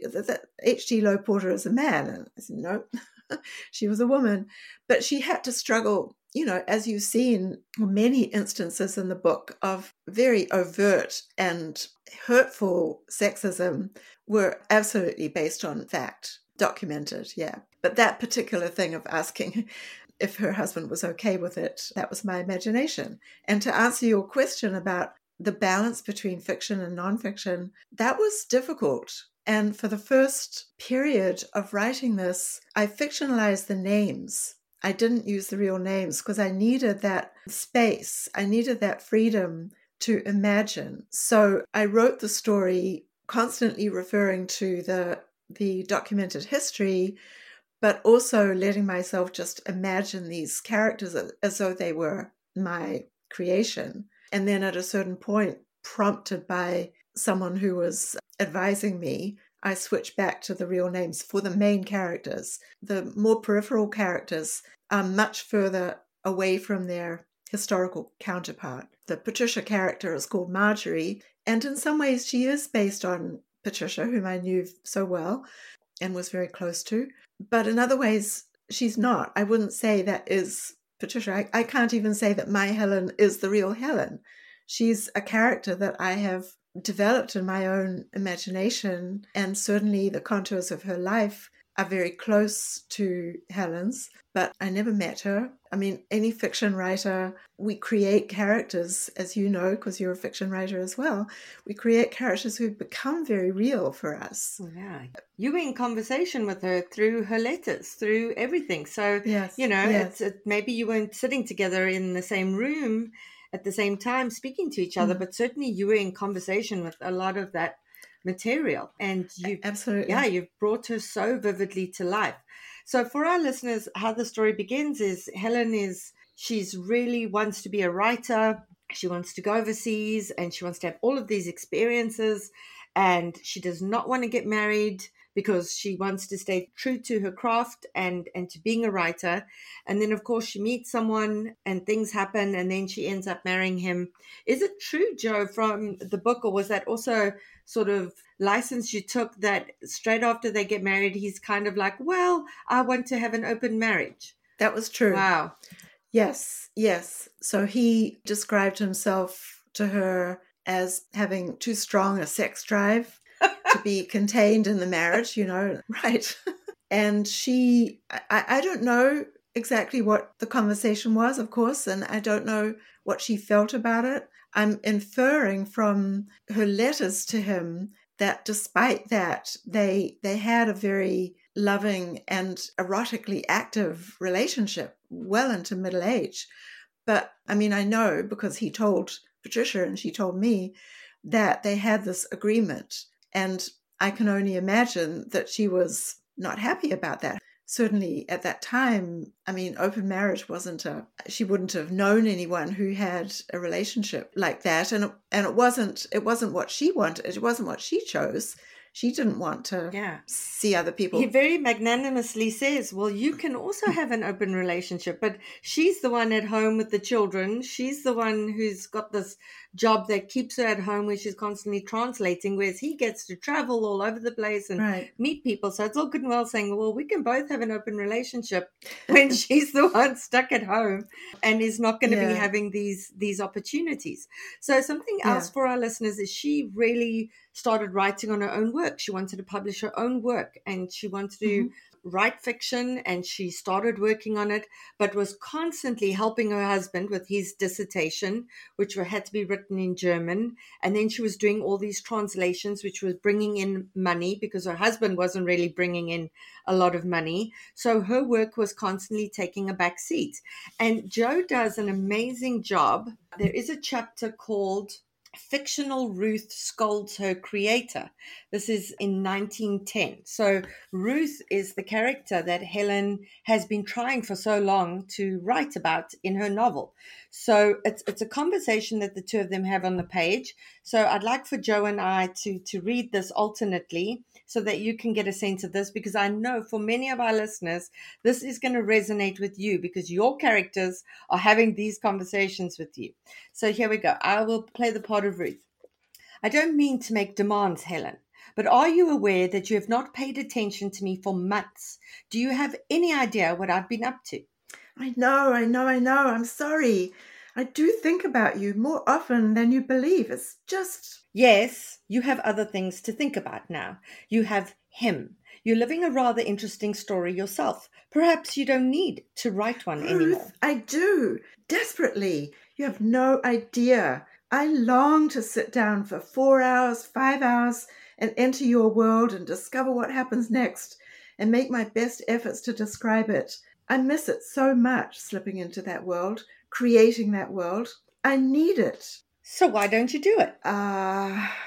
H T Lowe Porter is a man. And I said, no, she was a woman. But she had to struggle, you know, as you've seen many instances in the book of very overt and hurtful sexism were absolutely based on fact, documented, yeah. But that particular thing of asking if her husband was okay with it, that was my imagination. And to answer your question about the balance between fiction and nonfiction, that was difficult. And for the first period of writing this, I fictionalized the names. I didn't use the real names because I needed that space. I needed that freedom to imagine. So I wrote the story constantly referring to the, the documented history, but also letting myself just imagine these characters as though they were my creation. And then at a certain point, prompted by someone who was advising me, I switched back to the real names for the main characters. The more peripheral characters are much further away from their historical counterpart. The Patricia character is called Marjorie, and in some ways she is based on Patricia, whom I knew so well and was very close to. But in other ways, she's not. I wouldn't say that is Patricia. I, I can't even say that my Helen is the real Helen. She's a character that I have developed in my own imagination, and certainly the contours of her life are very close to Helen's, but I never met her. I mean, any fiction writer, we create characters, as you know, because you're a fiction writer as well. We create characters who become very real for us. Yeah. You were in conversation with her through her letters, through everything. So, yes, you know, yes. it's, it, maybe you weren't sitting together in the same room at the same time speaking to each other, Mm. but certainly you were in conversation with a lot of that material, and you Absolutely. yeah you've brought her so vividly to life. So for our listeners, how the story begins is Helen is she's really wants to be a writer. She wants to go overseas and she wants to have all of these experiences, and she does not want to get married because she wants to stay true to her craft and and to being a writer. And then of course she meets someone and things happen, and then she ends up marrying him. Is it true, Joe, from the book, or was that also sort of license you took, that straight after they get married he's kind of like, well, I want to have an open marriage? That was true. Wow. Yes, yes. So he described himself to her as having too strong a sex drive to be contained in the marriage, you know, right. And she, I, I don't know exactly what the conversation was, of course, and I don't know what she felt about it. I'm inferring from her letters to him that despite that, they they had a very loving and erotically active relationship well into middle age. But I mean, I know because he told Patricia and she told me that they had this agreement. And I can only imagine that she was not happy about that. Certainly at that time, I mean, open marriage wasn't a, she wouldn't have known anyone who had a relationship like that. And, and it wasn't, it wasn't what she wanted. It wasn't what she chose. She didn't want to yeah. see other people. He very magnanimously says, well, you can also have an open relationship, but she's the one at home with the children. She's the one who's got this job that keeps her at home where she's constantly translating, whereas he gets to travel all over the place and right. meet people. So it's all good and well saying, well, we can both have an open relationship when she's the one stuck at home and is not going to yeah. be having these, these opportunities. So something else yeah. for our listeners is she really started writing on her own work. She wanted to publish her own work and she wanted to mm-hmm. write fiction, and she started working on it, but was constantly helping her husband with his dissertation, which had to be written in German. And then she was doing all these translations, which was bringing in money because her husband wasn't really bringing in a lot of money. So her work was constantly taking a back seat. And Jo does an amazing job. There is a chapter called Fictional Ruth Scolds Her Creator. This is in nineteen ten. So Ruth is the character that Helen has been trying for so long to write about in her novel. So it's it's a conversation that the two of them have on the page. So I'd like for Jo and I to, to read this alternately so that you can get a sense of this, because I know for many of our listeners, this is going to resonate with you because your characters are having these conversations with you. So here we go. I will play the part of Ruth. I don't mean to make demands, Helen, but are you aware that you have not paid attention to me for months? Do you have any idea what I've been up to? I know, I know, I know. I'm sorry. I do think about you more often than you believe. It's just... Yes, you have other things to think about now. You have him. You're living a rather interesting story yourself. Perhaps you don't need to write one Ruth, anymore. I do. Desperately. You have no idea. I long to sit down for four hours, five hours, and enter your world and discover what happens next and make my best efforts to describe it. I miss it so much, slipping into that world, creating that world. I need it. So why don't you do it? Ah... Uh,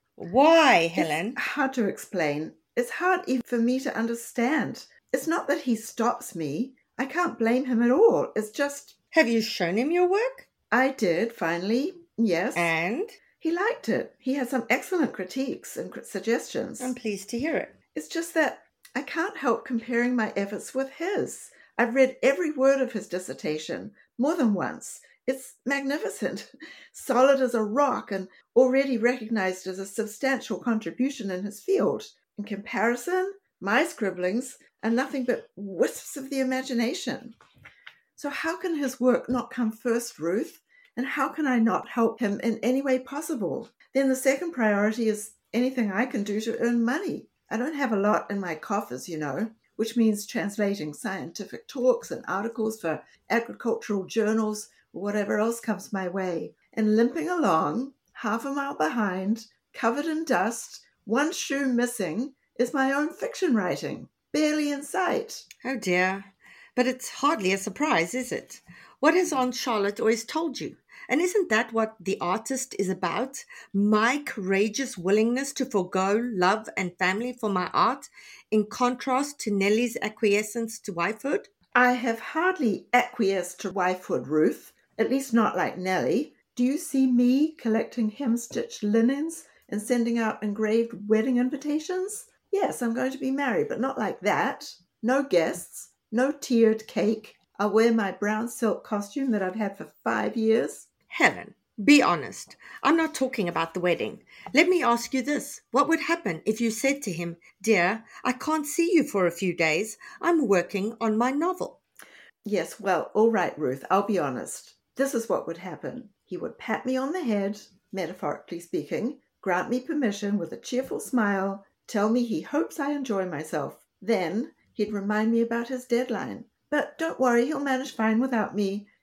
why, Helen? It's hard to explain. It's hard even for me to understand. It's not that he stops me. I can't blame him at all. It's just... Have you shown him your work? I did, finally. Yes. And? He liked it. He had some excellent critiques and suggestions. I'm pleased to hear it. It's just that I can't help comparing my efforts with his. I've read every word of his dissertation, more than once. It's magnificent, solid as a rock, and already recognized as a substantial contribution in his field. In comparison, my scribblings are nothing but wisps of the imagination. So how can his work not come first, Ruth? And how can I not help him in any way possible? Then the second priority is anything I can do to earn money. I don't have a lot in my coffers, you know, which means translating scientific talks and articles for agricultural journals, or whatever else comes my way, and limping along, half a mile behind, covered in dust, one shoe missing, is my own fiction writing, barely in sight. Oh dear, but it's hardly a surprise, is it? What has Aunt Charlotte always told you? And isn't that what the artist is about? My courageous willingness to forego love and family for my art, in contrast to Nellie's acquiescence to wifehood? I have hardly acquiesced to wifehood, Ruth. At least not like Nellie. Do you see me collecting hem-stitched linens and sending out engraved wedding invitations? Yes, I'm going to be married, but not like that. No guests, no tiered cake. I'll wear my brown silk costume that I've had for five years. Helen, be honest. I'm not talking about the wedding. Let me ask you this. What would happen if you said to him, dear, I can't see you for a few days. I'm working on my novel. Yes, well, all right, Ruth, I'll be honest. This is what would happen. He would pat me on the head, metaphorically speaking, grant me permission with a cheerful smile, tell me he hopes I enjoy myself. Then he'd remind me about his deadline. But don't worry, he'll manage fine without me.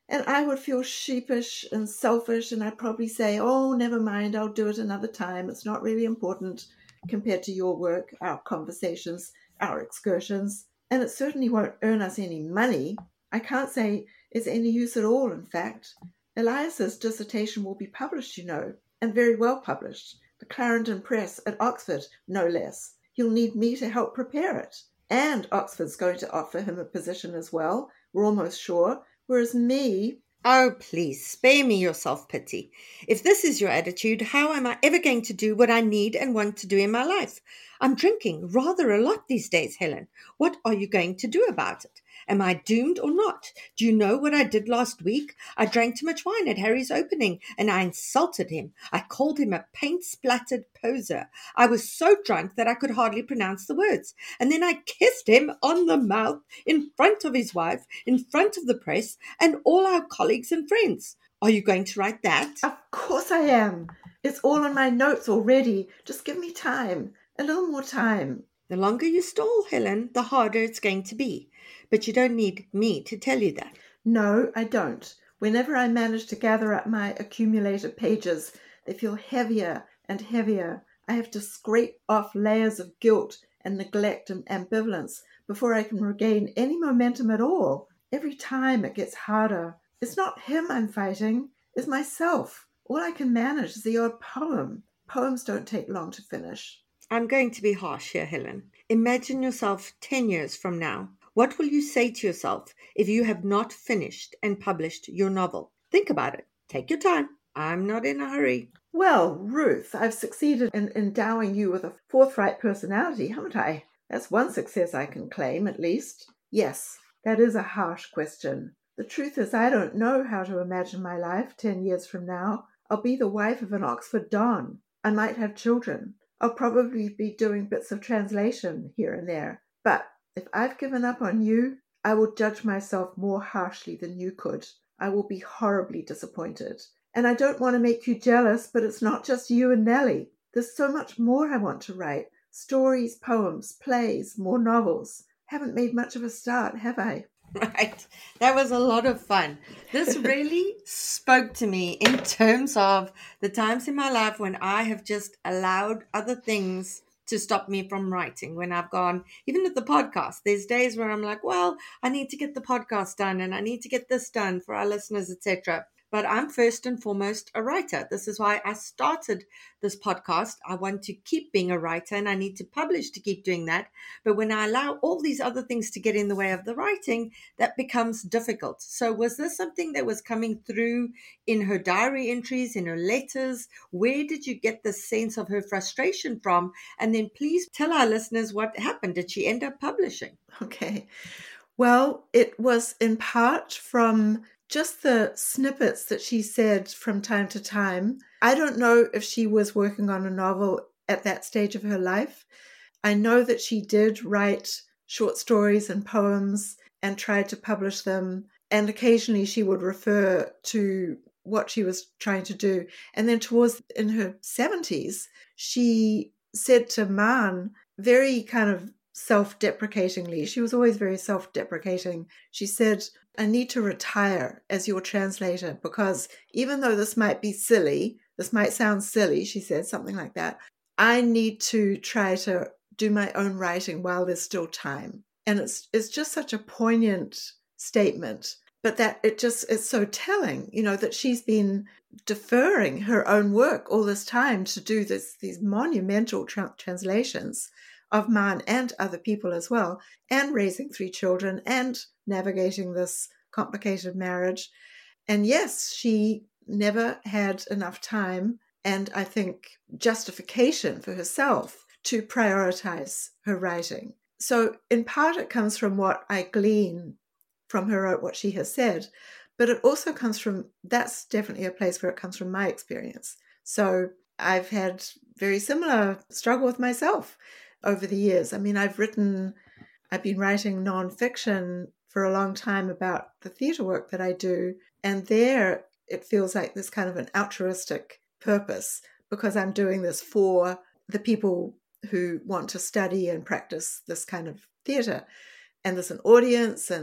And I would feel sheepish and selfish, and I'd probably say, oh, never mind, I'll do it another time. It's not really important compared to your work, our conversations, our excursions. And it certainly won't earn us any money. I can't say it's any use at all, in fact. Elias's dissertation will be published, you know, and very well published. The Clarendon Press at Oxford, no less. He'll need me to help prepare it. And Oxford's going to offer him a position as well, we're almost sure. Whereas me... Oh, please, spare me your self-pity. If this is your attitude, how am I ever going to do what I need and want to do in my life? I'm drinking rather a lot these days, Helen. What are you going to do about it? Am I doomed or not? Do you know what I did last week? I drank too much wine at Harry's opening, and I insulted him. I called him a paint-splattered poser. I was so drunk that I could hardly pronounce the words. And then I kissed him on the mouth in front of his wife, in front of the press, and all our colleagues and friends. Are you going to write that? Of course I am. It's all on my notes already. Just give me time. A little more time. The longer you stall, Helen, the harder it's going to be. But you don't need me to tell you that. No, I don't. Whenever I manage to gather up my accumulated pages, they feel heavier and heavier. I have to scrape off layers of guilt and neglect and ambivalence before I can regain any momentum at all. Every time it gets harder. It's not him I'm fighting, it's myself. All I can manage is the odd poem. Poems don't take long to finish. I'm going to be harsh here, Helen. Imagine yourself ten years from now. What will you say to yourself if you have not finished and published your novel? Think about it. Take your time. I'm not in a hurry. Well, Ruth, I've succeeded in endowing you with a forthright personality, haven't I? That's one success I can claim, at least. Yes, that is a harsh question. The truth is I don't know how to imagine my life ten years from now. I'll be the wife of an Oxford Don. I might have children. I'll probably be doing bits of translation here and there. But if I've given up on you, I will judge myself more harshly than you could. I will be horribly disappointed. And I don't want to make you jealous, but it's not just you and Nellie. There's so much more I want to write. Stories, poems, plays, more novels. Haven't made much of a start, have I? Right. That was a lot of fun. This really spoke to me in terms of the times in my life when I have just allowed other things to stop me from writing. When I've gone, even with the podcast, there's days where I'm like, well, I need to get the podcast done and I need to get this done for our listeners, et cetera. But I'm first and foremost a writer. This is why I started this podcast. I want to keep being a writer and I need to publish to keep doing that. But when I allow all these other things to get in the way of the writing, that becomes difficult. So was this something that was coming through in her diary entries, in her letters? Where did you get the sense of her frustration from? And then please tell our listeners what happened. Did she end up publishing? Okay. Well, it was in part from just the snippets that she said from time to time. I don't know if she was working on a novel at that stage of her life. I know that she did write short stories and poems and tried to publish them. And occasionally she would refer to what she was trying to do. And then towards in her seventies, she said to Man very kind of self-deprecatingly, she was always very self-deprecating. She said, I need to retire as your translator because even though this might be silly, this might sound silly, she said something like that, I need to try to do my own writing while there's still time. And it's it's just such a poignant statement, but that it just is so telling, you know, that she's been deferring her own work all this time to do this these monumental tra- translations of Man and other people as well, and raising three children and navigating this complicated marriage. And yes, she never had enough time and I think justification for herself to prioritize her writing. So in part it comes from what I glean from her, what she has said, but it also comes from, that's definitely a place where it comes from my experience. So I've had very similar struggle with myself over the years. I mean, I've written, I've been writing nonfiction for a long time about the theatre work that I do. And there it feels like this kind of an altruistic purpose because I'm doing this for the people who want to study and practice this kind of theatre. And there's an audience and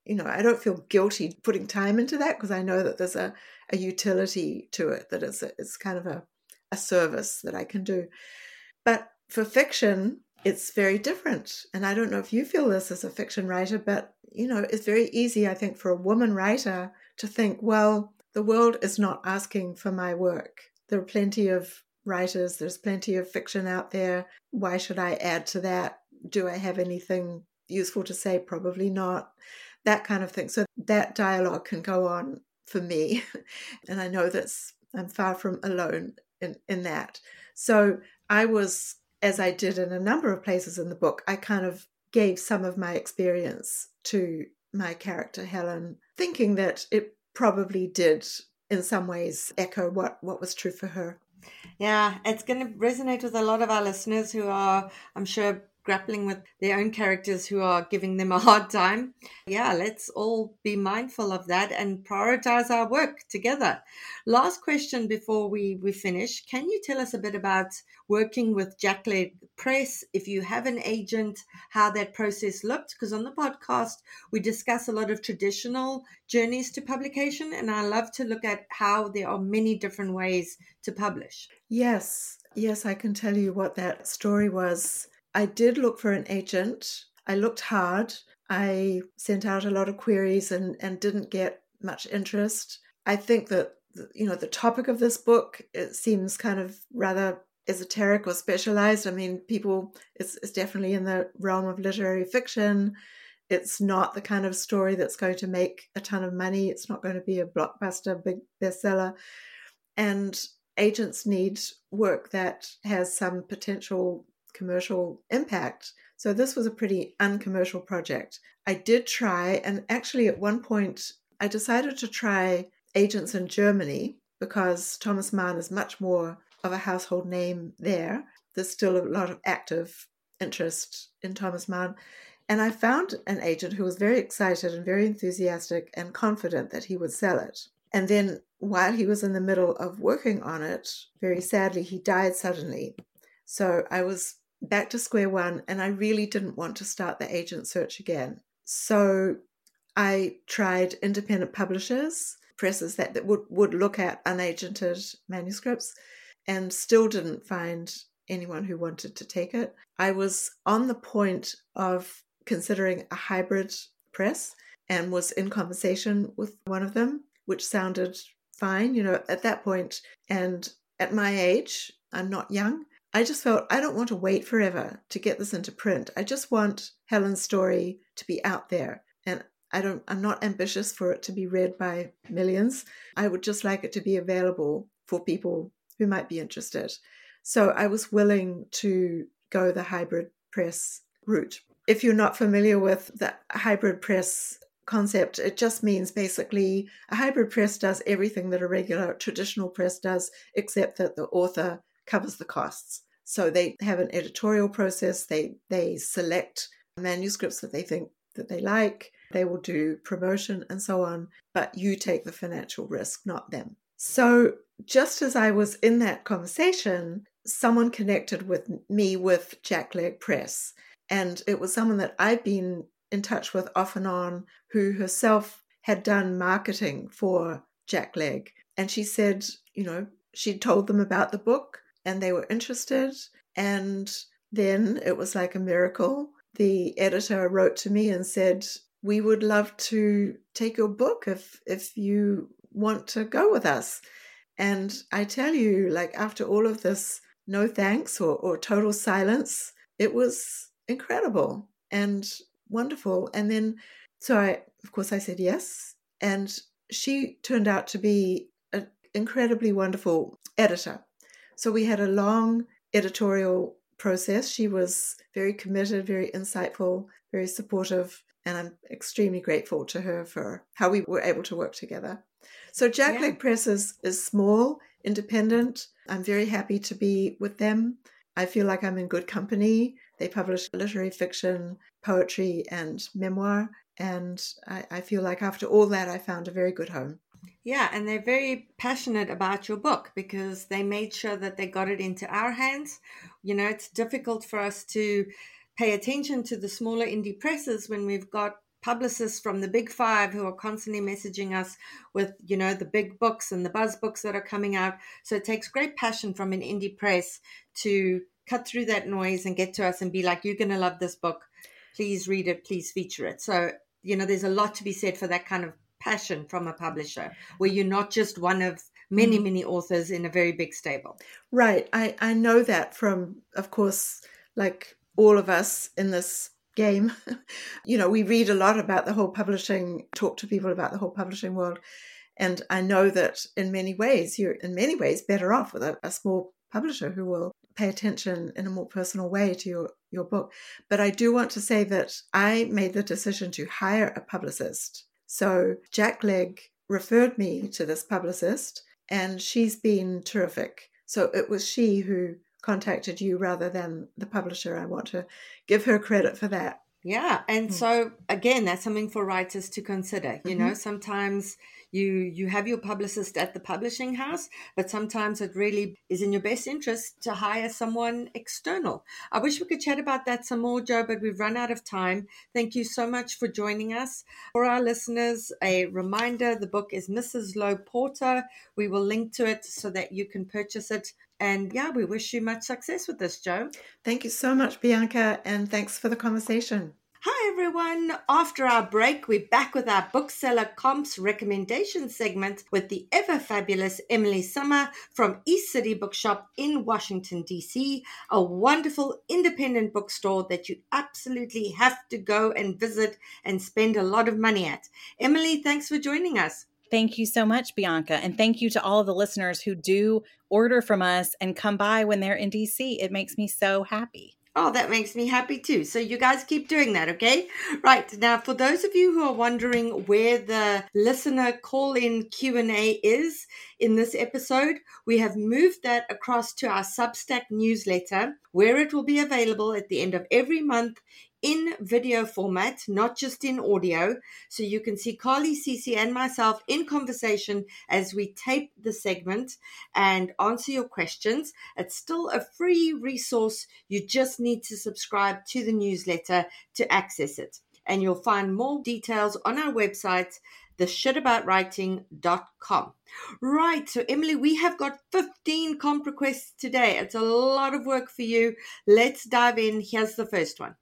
you know, I don't feel guilty putting time into that because I know that there's a, a utility to it, that it's, a, it's kind of a, a service that I can do. But for fiction, it's very different. And I don't know if you feel this as a fiction writer, but, you know, it's very easy, I think, for a woman writer to think, well, the world is not asking for my work. There are plenty of writers, there's plenty of fiction out there. Why should I add to that? Do I have anything useful to say? Probably not. That kind of thing. So that dialogue can go on for me. And I know that's, I'm far from alone in, in that. So I was, as I did in a number of places in the book, I kind of gave some of my experience to my character, Helen, thinking that it probably did in some ways echo what, what was true for her. Yeah, it's going to resonate with a lot of our listeners who are, I'm sure, grappling with their own characters who are giving them a hard time. Yeah, let's all be mindful of that and prioritize our work together. Last question before we, we finish. Can you tell us a bit about working with Jackleg Press? If you have an agent, how that process looked? Because on the podcast, we discuss a lot of traditional journeys to publication, and I love to look at how there are many different ways to publish. Yes, yes, I can tell you what that story was. I did look for an agent. I looked hard. I sent out a lot of queries and, and didn't get much interest. I think that, you know, the topic of this book, it seems kind of rather esoteric or specialized. I mean, people, it's, it's definitely in the realm of literary fiction. It's not the kind of story that's going to make a ton of money. It's not going to be a blockbuster, big bestseller. And agents need work that has some potential commercial impact. So this was a pretty uncommercial project. I did try, and actually at one point I decided to try agents in Germany because Thomas Mann is much more of a household name there. There's still a lot of active interest in Thomas Mann. And I found an agent who was very excited and very enthusiastic and confident that he would sell it. And then while he was in the middle of working on it, very sadly, he died suddenly. So I was back to square one, and I really didn't want to start the agent search again. So I tried independent publishers, presses that, that would, would look at unagented manuscripts, and still didn't find anyone who wanted to take it. I was on the point of considering a hybrid press and was in conversation with one of them, which sounded fine, you know, at that point. And at my age, I'm not young. I just felt I don't want to wait forever to get this into print. I just want Helen's story to be out there. And I don't, I'm not ambitious for it to be read by millions. I would just like it to be available for people who might be interested. So I was willing to go the hybrid press route. If you're not familiar with the hybrid press concept, it just means basically a hybrid press does everything that a regular traditional press does, except that the author covers the costs. So they have an editorial process. They they select manuscripts that they think that they like. They will do promotion and so on, but you take the financial risk, not them. So just as I was in that conversation, someone connected with me with Jackleg Press. And it was someone that I've been in touch with off and on, who herself had done marketing for Jackleg. And she said, you know, she'd told them about the book and they were interested. And then it was like a miracle. The editor wrote to me and said, we would love to take your book if if you want to go with us. And I tell you, like, after all of this, no thanks or, or total silence, it was incredible and wonderful. And then, so I, of course, I said yes. And she turned out to be an incredibly wonderful editor. So we had a long editorial process. She was very committed, very insightful, very supportive. And I'm extremely grateful to her for how we were able to work together. So Jackleg yeah. Press is, is small, independent. I'm very happy to be with them. I feel like I'm in good company. They publish literary fiction, poetry, and memoir. And I, I feel like after all that, I found a very good home. Yeah, and they're very passionate about your book because they made sure that they got it into our hands. You know, it's difficult for us to pay attention to the smaller indie presses when we've got publicists from the big five who are constantly messaging us with, you know, the big books and the buzz books that are coming out. So it takes great passion from an indie press to cut through that noise and get to us and be like, you're going to love this book. Please read it. Please feature it. So, you know, there's a lot to be said for that kind of passion from a publisher, where you're not just one of many, mm. many authors in a very big stable. Right. I, I know that from, of course, like all of us in this game. You know, we read a lot about the whole publishing, talk to people about the whole publishing world. And I know that in many ways, you're in many ways better off with a, a small publisher who will pay attention in a more personal way to your, your book. But I do want to say that I made the decision to hire a publicist. So Jack Legg referred me to this publicist, and she's been terrific. So it was she who contacted you rather than the publisher. I want to give her credit for that. Yeah. And mm. so again, that's something for writers to consider. You mm-hmm. know, sometimes you you have your publicist at the publishing house, but sometimes it really is in your best interest to hire someone external. I wish we could chat about that some more, Jo, but we've run out of time. Thank you so much for joining us. For our listeners, a reminder, the book is Missus Lowe Porter. We will link to it so that you can purchase it. And yeah, we wish you much success with this, Jo. Thank you so much, Bianca, and thanks for the conversation. Hi, everyone. After our break, we're back with our bookseller comps recommendation segment with the ever fabulous Emily Summer from East City Bookshop in Washington, D C, a wonderful independent bookstore that you absolutely have to go and visit and spend a lot of money at. Emily, thanks for joining us. Thank you so much, Bianca. And thank you to all of the listeners who do order from us and come by when they're in D C. It makes me so happy. Oh, that makes me happy too. So you guys keep doing that, okay? Right. Now, for those of you who are wondering where the listener call-in Q and A is in this episode, we have moved that across to our Substack newsletter, where it will be available at the end of every month in video format, not just in audio. So you can see Carly, Cece, and myself in conversation as we tape the segment and answer your questions. It's still a free resource. You just need to subscribe to the newsletter to access it. And you'll find more details on our website, the shit about writing dot com. Right, so Emily, we have got fifteen comp requests today. It's a lot of work for you. Let's dive in. Here's the first one.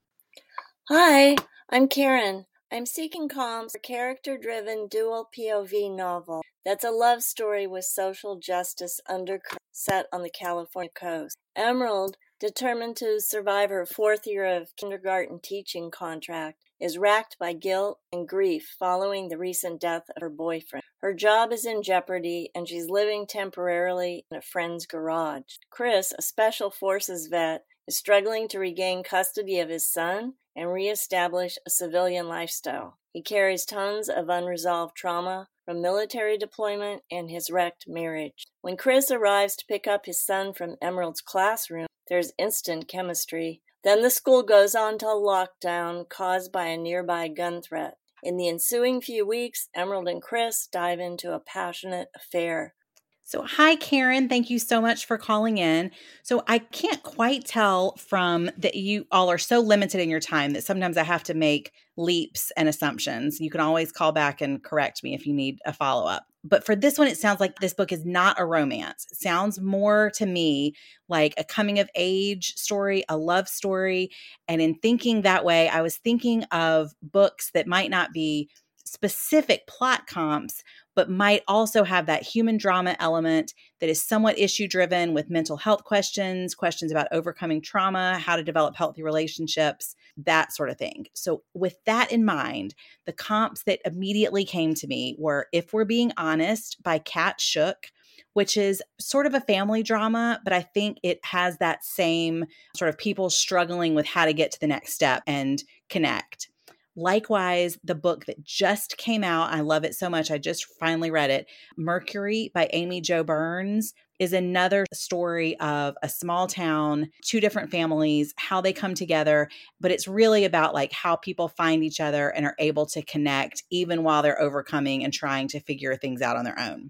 Hi, I'm Karen. I'm seeking comps for a character-driven dual P O V novel that's a love story with social justice undercurrent set on the California coast. Emerald, determined to survive her fourth year of kindergarten teaching contract, is racked by guilt and grief following the recent death of her boyfriend. Her job is in jeopardy, and she's living temporarily in a friend's garage. Chris, a special forces vet, is struggling to regain custody of his son and reestablish a civilian lifestyle. He carries tons of unresolved trauma from military deployment and his wrecked marriage. When Chris arrives to pick up his son from Emerald's classroom, there's instant chemistry. Then the school goes on to lockdown caused by a nearby gun threat. In the ensuing few weeks, Emerald and Chris dive into a passionate affair. So, hi, Karen. Thank you so much for calling in. So I can't quite tell from that you all are so limited in your time that sometimes I have to make leaps and assumptions. You can always call back and correct me if you need a follow-up. But for this one, it sounds like this book is not a romance. It sounds more to me like a coming-of-age story, a love story. And in thinking that way, I was thinking of books that might not be specific plot comps, but might also have that human drama element that is somewhat issue-driven with mental health questions, questions about overcoming trauma, how to develop healthy relationships, that sort of thing. So with that in mind, the comps that immediately came to me were If We're Being Honest by Cat Shook, which is sort of a family drama, but I think it has that same sort of people struggling with how to get to the next step and connect. Likewise, the book that just came out, I love it so much, I just finally read it, Mercury by Amy Jo Burns, is another story of a small town, two different families, how they come together, but it's really about like how people find each other and are able to connect even while they're overcoming and trying to figure things out on their own.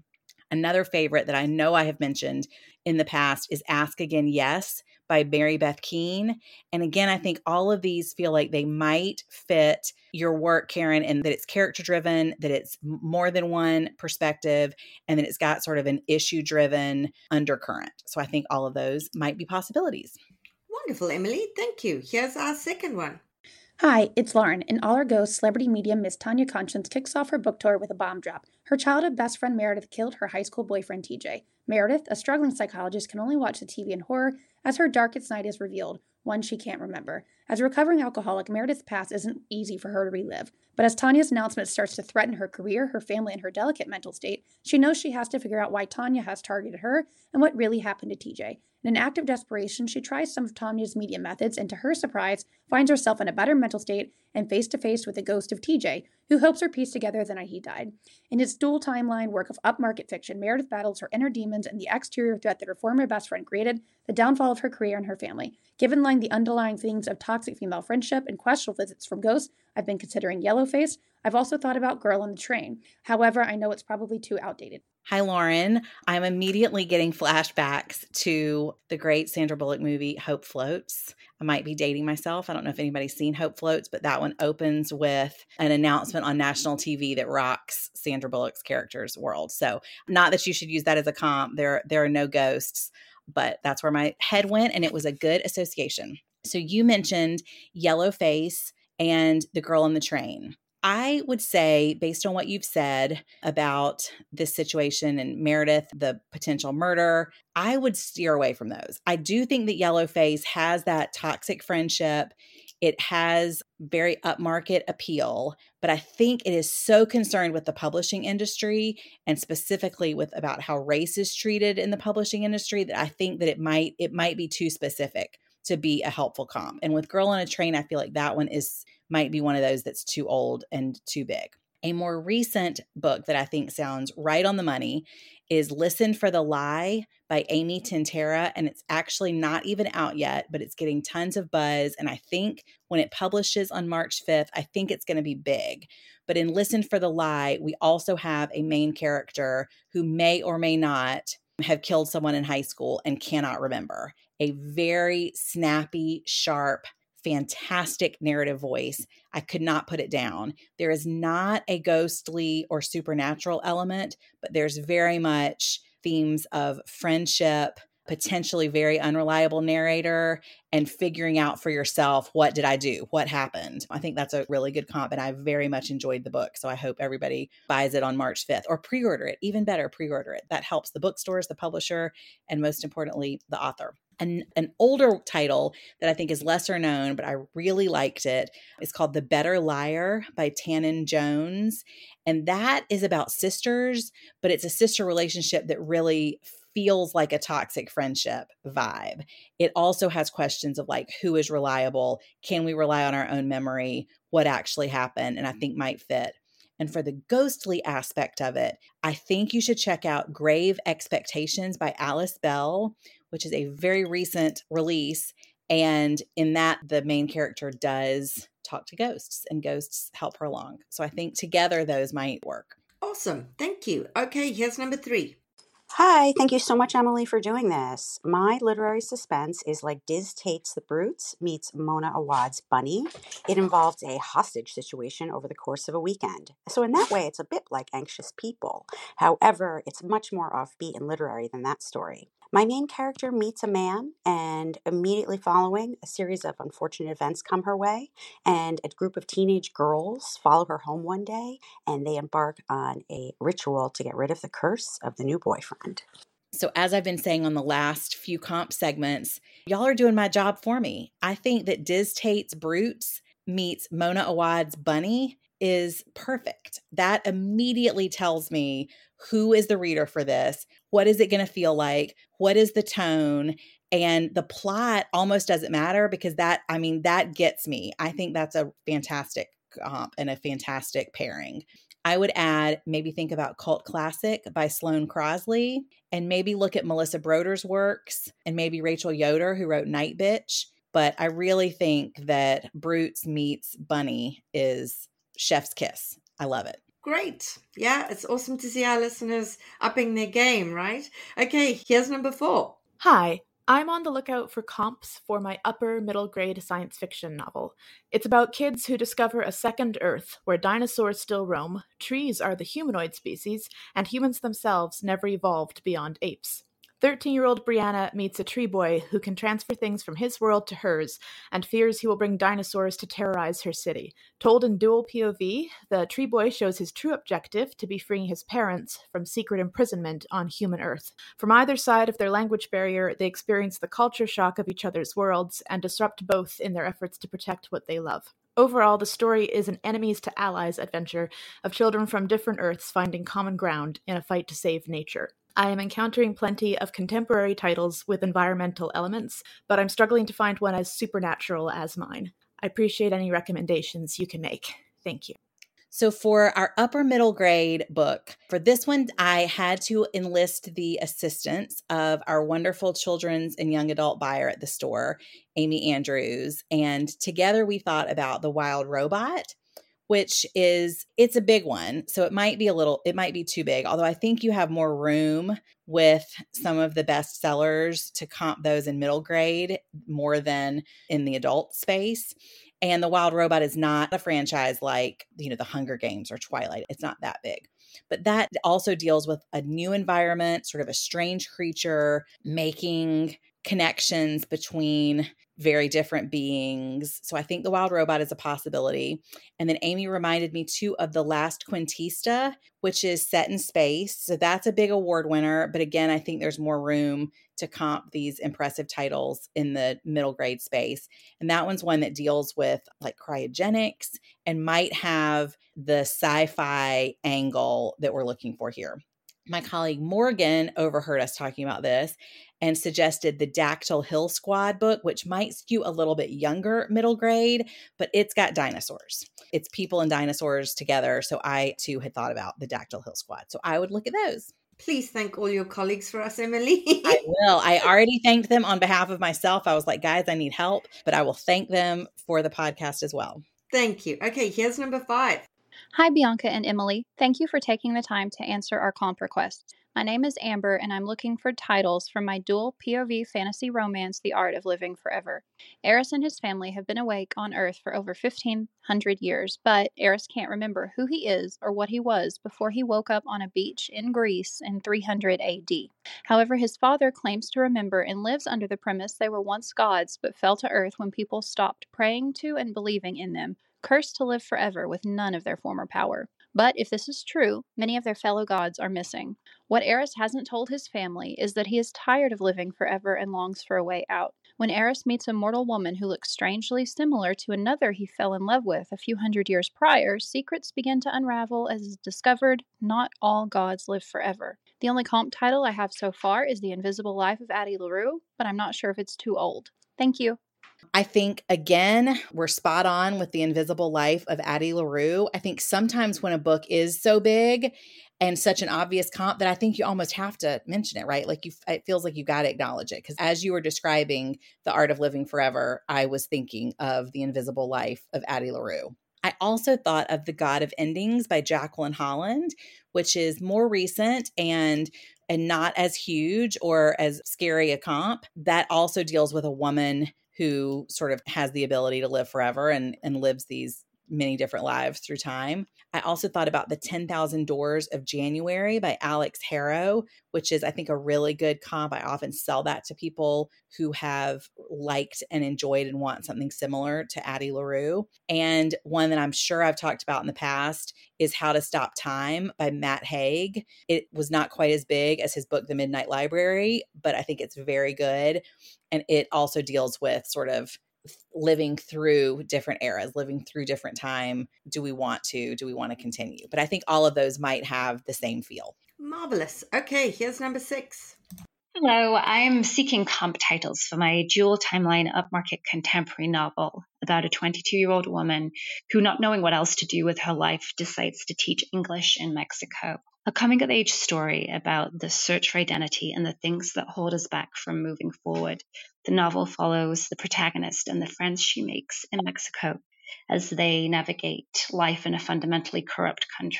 Another favorite that I know I have mentioned in the past is Ask Again, Yes by Mary Beth Keane. And again, I think all of these feel like they might fit your work, Karen, and that it's character driven, that it's more than one perspective, and that it's got sort of an issue driven undercurrent. So I think all of those might be possibilities. Wonderful, Emily. Thank you. Here's our second one. Hi, it's Lauren. In All Our Ghosts, celebrity medium Miss Tanya Conscience kicks off her book tour with a bomb drop. Her childhood best friend Meredith killed her high school boyfriend T J. Meredith, a struggling psychologist, can only watch the T V in horror as her darkest night is revealed, one she can't remember. As a recovering alcoholic, Meredith's past isn't easy for her to relive. But as Tanya's announcement starts to threaten her career, her family, and her delicate mental state, she knows she has to figure out why Tanya has targeted her and what really happened to T J. In an act of desperation, she tries some of Tanya's media methods and, to her surprise, finds herself in a better mental state and face-to-face with the ghost of T J, who helps her piece together the night he died. In its dual timeline work of upmarket fiction, Meredith battles her inner demons and the exterior threat that her former best friend created, the downfall of her career and her family. Given line the underlying themes of toxic female friendship and questionable visits from ghosts, I've been considering Yellowface. I've also thought about Girl on the Train. However, I know it's probably too outdated. Hi, Lauren. I'm immediately getting flashbacks to the great Sandra Bullock movie, Hope Floats. I might be dating myself. I don't know if anybody's seen Hope Floats, but that one opens with an announcement on national T V that rocks Sandra Bullock's character's world. So not that you should use that as a comp. There, there are no ghosts, but that's where my head went, and it was a good association. So you mentioned Yellowface and The Girl on the Train. I would say, based on what you've said about this situation and Meredith, the potential murder, I would steer away from those. I do think that Yellowface has that toxic friendship. It has very upmarket appeal, but I think it is so concerned with the publishing industry and specifically with about how race is treated in the publishing industry that I think that it might it might be too specific to be a helpful comp. And with Girl on a Train, I feel like that one is might be one of those that's too old and too big. A more recent book that I think sounds right on the money is Listen for the Lie by Amy Tintera, and it's actually not even out yet, but it's getting tons of buzz, and I think when it publishes on March fifth, I think it's going to be big. But in Listen for the Lie, we also have a main character who may or may not have killed someone in high school and cannot remember. A very snappy, sharp, fantastic narrative voice. I could not put it down. There is not a ghostly or supernatural element, but there's very much themes of friendship, potentially very unreliable narrator, and figuring out for yourself, what did I do? What happened? I think that's a really good comp, and I very much enjoyed the book. So I hope everybody buys it on March fifth or pre-order it. Even better, pre-order it. That helps the bookstores, the publisher, and most importantly, the author. An, an older title that I think is lesser known, but I really liked it, is called The Better Liar by Tannen Jones. And that is about sisters, but it's a sister relationship that really feels like a toxic friendship vibe. It also has questions of like, who is reliable? Can we rely on our own memory? What actually happened? And I think might fit. And for the ghostly aspect of it, I think you should check out Grave Expectations by Alice Bell, which is a very recent release. And in that, the main character does talk to ghosts, and ghosts help her along. So I think together those might work. Awesome. Thank you. Okay, here's number three. Hi, thank you so much, Emily, for doing this. My literary suspense is like Diz Tate's The Brutes meets Mona Awad's Bunny. It involves a hostage situation over the course of a weekend. So in that way, it's a bit like Anxious People. However, it's much more offbeat and literary than that story. My main character meets a man, and immediately following, a series of unfortunate events come her way, and a group of teenage girls follow her home one day, and they embark on a ritual to get rid of the curse of the new boyfriend. So as I've been saying on the last few comp segments, y'all are doing my job for me. I think that Diz Tate's Brutes meets Mona Awad's Bunny is perfect. That immediately tells me who is the reader for this. What is it going to feel like? What is the tone? And the plot almost doesn't matter because that, I mean, that gets me. I think that's a fantastic comp and a fantastic pairing. I would add, maybe think about Cult Classic by Sloane Crosley, and maybe look at Melissa Broder's works, and maybe Rachel Yoder, who wrote Night Bitch. But I really think that Brutes meets Bunny is chef's kiss. I love it. Great. Yeah, it's awesome to see our listeners upping their game, right? Okay, here's number four. Hi, I'm on the lookout for comps for my upper middle grade science fiction novel. It's about kids who discover a second Earth where dinosaurs still roam, trees are the humanoid species, and humans themselves never evolved beyond apes. thirteen-year-old Brianna meets a tree boy who can transfer things from his world to hers and fears he will bring dinosaurs to terrorize her city. Told in dual P O V, the tree boy shows his true objective to be freeing his parents from secret imprisonment on human Earth. From either side of their language barrier, they experience the culture shock of each other's worlds and disrupt both in their efforts to protect what they love. Overall, the story is an enemies to allies adventure of children from different Earths finding common ground in a fight to save nature. I am encountering plenty of contemporary titles with environmental elements, but I'm struggling to find one as supernatural as mine. I appreciate any recommendations you can make. Thank you. So for our upper middle grade book, for this one, I had to enlist the assistance of our wonderful children's and young adult buyer at the store, Amy Andrews. And together we thought about The Wild Robot, which is, it's a big one. So it might be a little, it might be too big. Although I think you have more room with some of the best sellers to comp those in middle grade more than in the adult space. And The Wild Robot is not a franchise like, you know, The Hunger Games or Twilight. It's not that big. But that also deals with a new environment, sort of a strange creature making connections between very different beings. So I think The Wild Robot is a possibility. And then Amy reminded me too of The Last Quintista, which is set in space. So that's a big award winner. But again, I think there's more room to comp these impressive titles in the middle grade space. And that one's one that deals with like cryogenics and might have the sci-fi angle that we're looking for here. My colleague Morgan overheard us talking about this and suggested the Dactyl Hill Squad book, which might skew a little bit younger middle grade, but it's got dinosaurs. It's people and dinosaurs together. So I too had thought about the Dactyl Hill Squad. So I would look at those. Please thank all your colleagues for us, Emily. I will. I already thanked them on behalf of myself. I was like, guys, I need help, but I will thank them for the podcast as well. Thank you. Okay, here's number five. Hi, Bianca and Emily. Thank you for taking the time to answer our comp requests. My name is Amber, and I'm looking for titles from my dual P O V fantasy romance, The Art of Living Forever. Eris and his family have been awake on Earth for over fifteen hundred years, but Eris can't remember who he is or what he was before he woke up on a beach in Greece in three hundred A D. However, his father claims to remember and lives under the premise they were once gods but fell to Earth when people stopped praying to and believing in them, cursed to live forever with none of their former power. But if this is true, many of their fellow gods are missing. What Eris hasn't told his family is that he is tired of living forever and longs for a way out. When Eris meets a mortal woman who looks strangely similar to another he fell in love with a few hundred years prior, secrets begin to unravel as is discovered not all gods live forever. The only comp title I have so far is The Invisible Life of Addie LaRue, but I'm not sure if it's too old. Thank you. I think, again, we're spot on with The Invisible Life of Addie LaRue. I think sometimes when a book is so big and such an obvious comp that I think you almost have to mention it, right? Like you, it feels like you got to acknowledge it. Because as you were describing The Art of Living Forever, I was thinking of The Invisible Life of Addie LaRue. I also thought of The God of Endings by Jacqueline Holland, which is more recent and and not as huge or as scary a comp. That also deals with a woman who sort of has the ability to live forever and, and lives these many different lives through time. I also thought about The ten thousand Doors of January by Alex Harrow, which is, I think, a really good comp. I often sell that to people who have liked and enjoyed and want something similar to Addie LaRue. And one that I'm sure I've talked about in the past is How to Stop Time by Matt Haig. It was not quite as big as his book, The Midnight Library, but I think it's very good. And it also deals with sort of living through different eras, living through different time. Do we want to? Do we want to continue? But I think all of those might have the same feel. Marvelous. Okay, here's number six. Hello, I am seeking comp titles for my dual timeline upmarket contemporary novel about a twenty-two-year-old woman who, not knowing what else to do with her life, decides to teach English in Mexico. A coming-of-age story about the search for identity and the things that hold us back from moving forward. The novel follows the protagonist and the friends she makes in Mexico as they navigate life in a fundamentally corrupt country.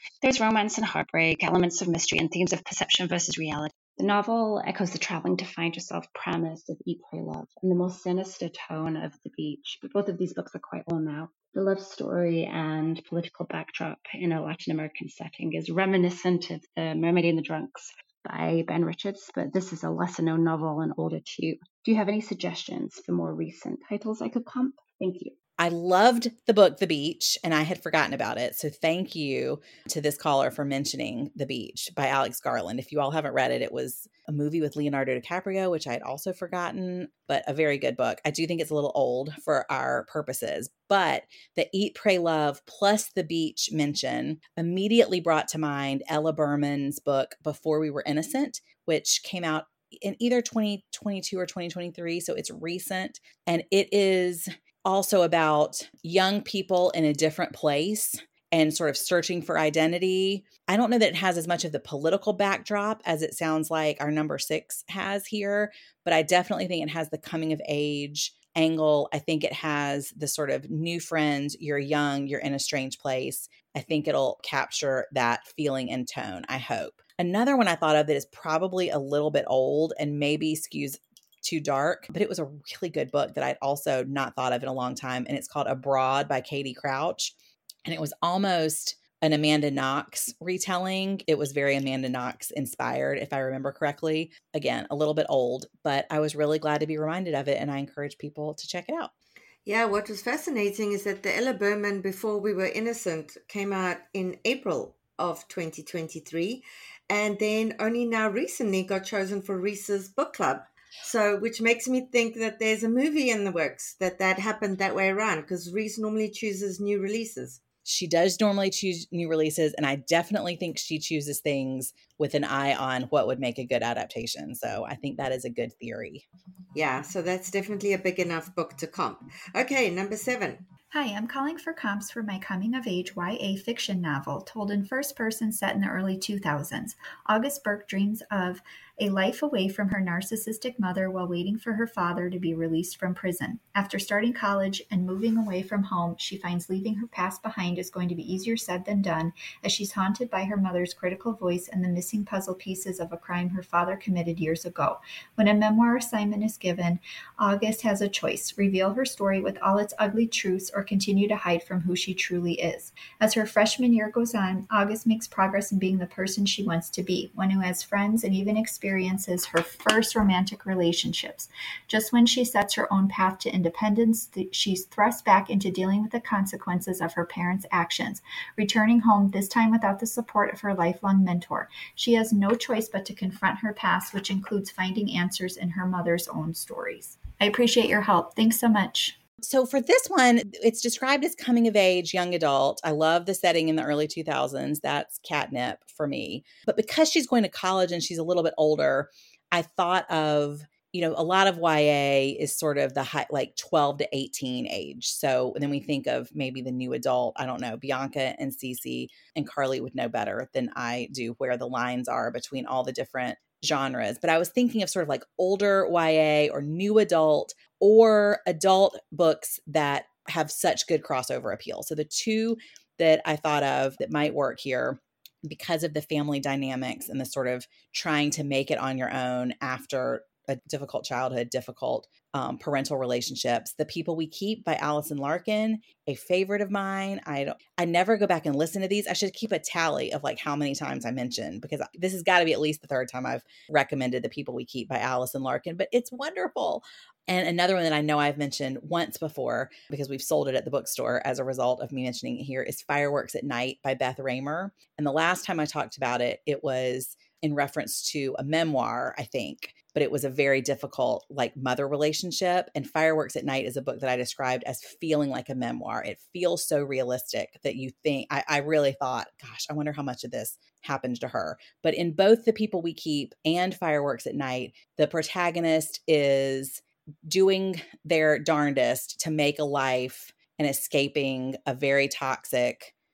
There's romance and heartbreak, elements of mystery, and themes of perception versus reality. The novel echoes the traveling to find yourself premise of Eat, Pray, Love and the more sinister tone of The Beach. But both of these books are quite old now. The love story and political backdrop in a Latin American setting is reminiscent of The Mermaid and the Drunks by Ben Richards, but this is a lesser known novel and older too. Do you have any suggestions for more recent titles I could comp? Thank you. I loved the book, The Beach, and I had forgotten about it. So thank you to this caller for mentioning The Beach by Alex Garland. If you all haven't read it, it was a movie with Leonardo DiCaprio, which I had also forgotten, but a very good book. I do think it's a little old for our purposes, but the Eat, Pray, Love plus The Beach mention immediately brought to mind Ella Berman's book, Before We Were Innocent, which came out in either twenty twenty-two or twenty twenty-three. So it's recent. And it is also about young people in a different place and sort of searching for identity. I don't know that it has as much of the political backdrop as it sounds like our number six has here, but I definitely think it has the coming of age angle. I think it has the sort of new friends, you're young, you're in a strange place. I think it'll capture that feeling and tone, I hope. Another one I thought of that is probably a little bit old and maybe skews too dark, but it was a really good book that I'd also not thought of in a long time. And it's called Abroad by Katie Crouch. And it was almost an Amanda Knox retelling. It was very Amanda Knox inspired, if I remember correctly. Again, a little bit old, but I was really glad to be reminded of it. And I encourage people to check it out. Yeah, what was fascinating is that the Ella Berman Before We Were Innocent came out in April of twenty twenty-three. And then only now recently got chosen for Reese's book club. So, which makes me think that there's a movie in the works that that happened that way around, because Reese normally chooses new releases. She does normally choose new releases, and I definitely think she chooses things with an eye on what would make a good adaptation. So I think that is a good theory. Yeah, so that's definitely a big enough book to comp. Okay, number seven. Hi, I'm calling for comps for my coming-of-age Y A fiction novel told in first person set in the early two thousands. August Burke dreams of a life away from her narcissistic mother while waiting for her father to be released from prison. After starting college and moving away from home, she finds leaving her past behind is going to be easier said than done, as she's haunted by her mother's critical voice and the missing puzzle pieces of a crime her father committed years ago. When a memoir assignment is given, August has a choice: reveal her story with all its ugly truths or continue to hide from who she truly is. As her freshman year goes on, August makes progress in being the person she wants to be, one who has friends and even experiences her first romantic relationships. Just when she sets her own path to independence, th- she's thrust back into dealing with the consequences of her parents' actions, returning home, this time without the support of her lifelong mentor. She has no choice but to confront her past, which includes finding answers in her mother's own stories. I appreciate your help. Thanks so much. So for this one, it's described as coming of age, young adult. I love the setting in the early two thousands. That's catnip for me. But because she's going to college and she's a little bit older, I thought of, you know, a lot of Y A is sort of the high, like twelve to eighteen age. So then we think of maybe the new adult. I don't know, Bianca and Cece and Carly would know better than I do where the lines are between all the different genres. But I was thinking of sort of like older Y A or new adult or adult books that have such good crossover appeal. So the two that I thought of that might work here, because of the family dynamics and the sort of trying to make it on your own after a difficult childhood, difficult um, parental relationships. The People We Keep by Allison Larkin, a favorite of mine. I don't, I never go back and listen to these. I should keep a tally of like how many times I mentioned, because this has got to be at least the third time I've recommended The People We Keep by Allison Larkin, but it's wonderful. And another one that I know I've mentioned once before, because we've sold it at the bookstore as a result of me mentioning it here, is Fireworks at Night by Beth Raymer. And the last time I talked about it, it was in reference to a memoir, I think, but it was a very difficult like mother relationship. And Fireworks at Night is a book that I described as feeling like a memoir. It feels so realistic that you think, I, I really thought, gosh, I wonder how much of this happened to her. But in both The People We Keep and Fireworks at Night, the protagonist is doing their darndest to make a life and escaping a very toxic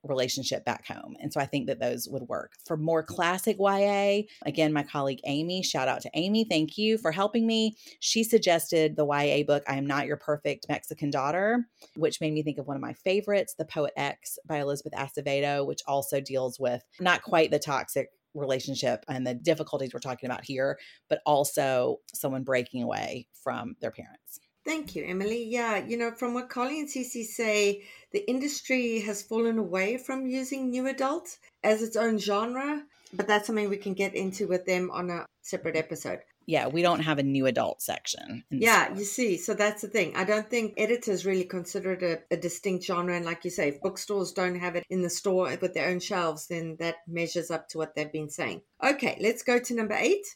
relationship back home. And so I think that those would work. For more classic Y A, again, my colleague Amy, shout out to Amy, thank you for helping me. She suggested the Y A book, I Am Not Your Perfect Mexican Daughter, which made me think of one of my favorites, The Poet X by Elizabeth Acevedo, which also deals with not quite the toxic relationship and the difficulties we're talking about here, but also someone breaking away from their parents. Thank you, Emily. Yeah, you know, from what Carly and Cece say, the industry has fallen away from using new adult as its own genre, but that's something we can get into with them on a separate episode. Yeah, we don't have a new adult section. Yeah, store. You see, so that's the thing. I don't think editors really consider it a, a distinct genre. And like you say, if bookstores don't have it in the store with their own shelves, then that measures up to what they've been saying. Okay, let's go to number eight.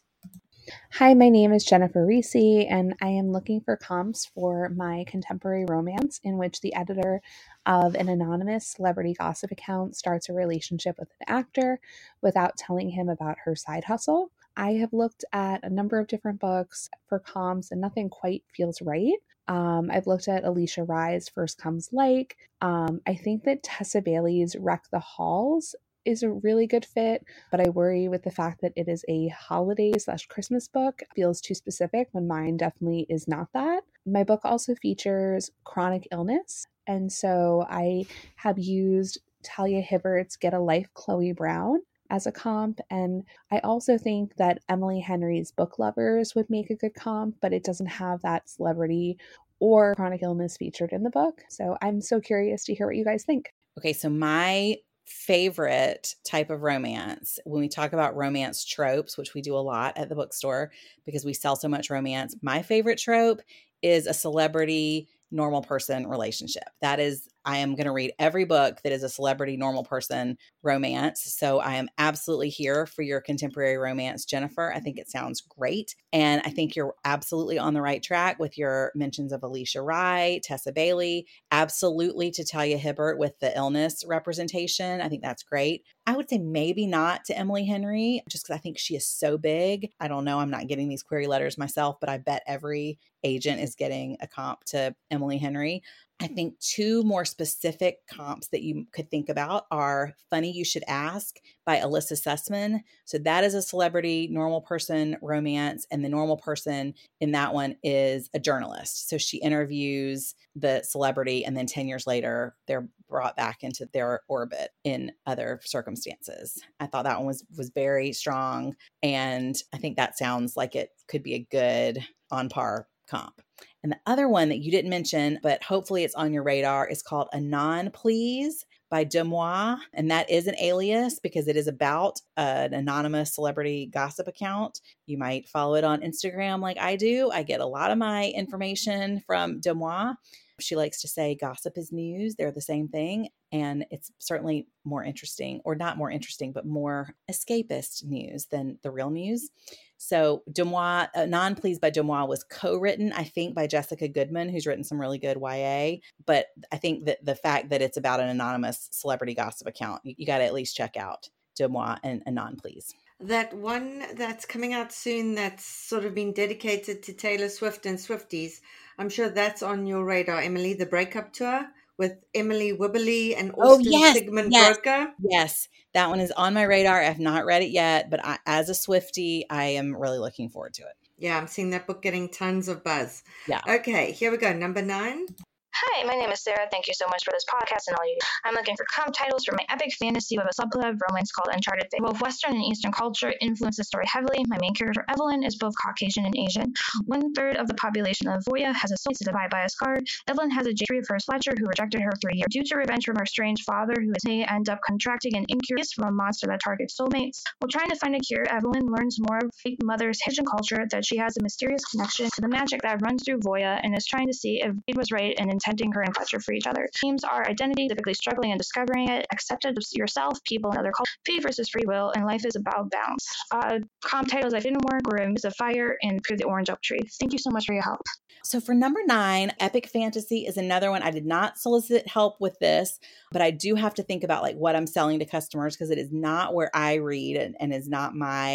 Hi, my name is Jennifer Reese, and I am looking for comps for my contemporary romance in which the editor of an anonymous celebrity gossip account starts a relationship with an actor without telling him about her side hustle. I have looked at a number of different books for comps and nothing quite feels right. Um, I've looked at Alicia Rye's First Comes Like. Um, I think that Tessa Bailey's Wreck the Halls is a really good fit, but I worry with the fact that it is a holiday slash Christmas book. It feels too specific when mine definitely is not that. My book also features chronic illness, and so I have used Talia Hibbert's Get a Life, Chloe Brown as a comp, and I also think that Emily Henry's Book Lovers would make a good comp, but it doesn't have that celebrity or chronic illness featured in the book. So I'm so curious to hear what you guys think. Okay, so my favorite type of romance, when we talk about romance tropes, which we do a lot at the bookstore because we sell so much romance, my favorite trope is a celebrity normal person relationship. That is, I am going to read every book that is a celebrity normal person romance. So I am absolutely here for your contemporary romance, Jennifer. I think it sounds great. And I think you're absolutely on the right track with your mentions of Alicia Rye, Tessa Bailey, absolutely to Talia Hibbert with the illness representation. I think that's great. I would say maybe not to Emily Henry, just because I think she is so big. I don't know. I'm not getting these query letters myself, but I bet every agent is getting a comp to Emily Henry. I think two more specific comps that you could think about are Funny You Should Ask by Alyssa Sussman. So that is a celebrity normal person romance, and the normal person in that one is a journalist. So she interviews the celebrity, and then ten years later, they're brought back into their orbit in other circumstances. I thought that one was was very strong, and I think that sounds like it could be a good on par comp. And the other one that you didn't mention, but hopefully it's on your radar, is called Anon Please by Demois. And that is an alias because it is about an anonymous celebrity gossip account. You might follow it on Instagram like I do. I get a lot of my information from Demois. She likes to say gossip is news. They're the same thing. And it's certainly more interesting, or not more interesting, but more escapist news than the real news. So Demois, Anon Please by Demois was co-written, I think, by Jessica Goodman, who's written some really good Y A. But I think that the fact that it's about an anonymous celebrity gossip account, you, you got to at least check out Demois and Anon Please. That one that's coming out soon that's sort of been dedicated to Taylor Swift and Swifties, I'm sure that's on your radar, Emily, the breakup tour with Emily Wibberley and Austin oh, yes, Sigmund yes, Broker. Yes, that one is on my radar. I've not read it yet, but I, as a Swiftie, I am really looking forward to it. Yeah, I'm seeing that book getting tons of buzz. Yeah. Okay, here we go. Number nine. Hi, my name is Sarah. Thank you so much for this podcast and all you do. I'm looking for comp titles for my epic fantasy with a subplot romance called Uncharted Fate. Both Western and Eastern culture influence the story heavily. My main character, Evelyn, is both Caucasian and Asian. One third of the population of Voya has a soul divided by a scar. Evelyn has a history of her Fletcher, who rejected her for a year. Due to revenge from her strange father, who is may end up contracting an incubus from a monster that targets soulmates. While trying to find a cure, Evelyn learns more of fake mother's Haitian culture, that she has a mysterious connection to the magic that runs through Voya, and is trying to see if it was right in intending her and Fletcher for each other. Themes are identity, typically struggling and discovering it, acceptance of yourself, people, and other cultures, fate versus free will, and life is about balance. Uh, comp titles I didn't work were Miss of Fire and Prove the Orange Oak Tree. Thank you so much for your help. So for number nine, epic fantasy is another one. I did not solicit help with this, but I do have to think about like what I'm selling to customers because it is not where I read and, and is not my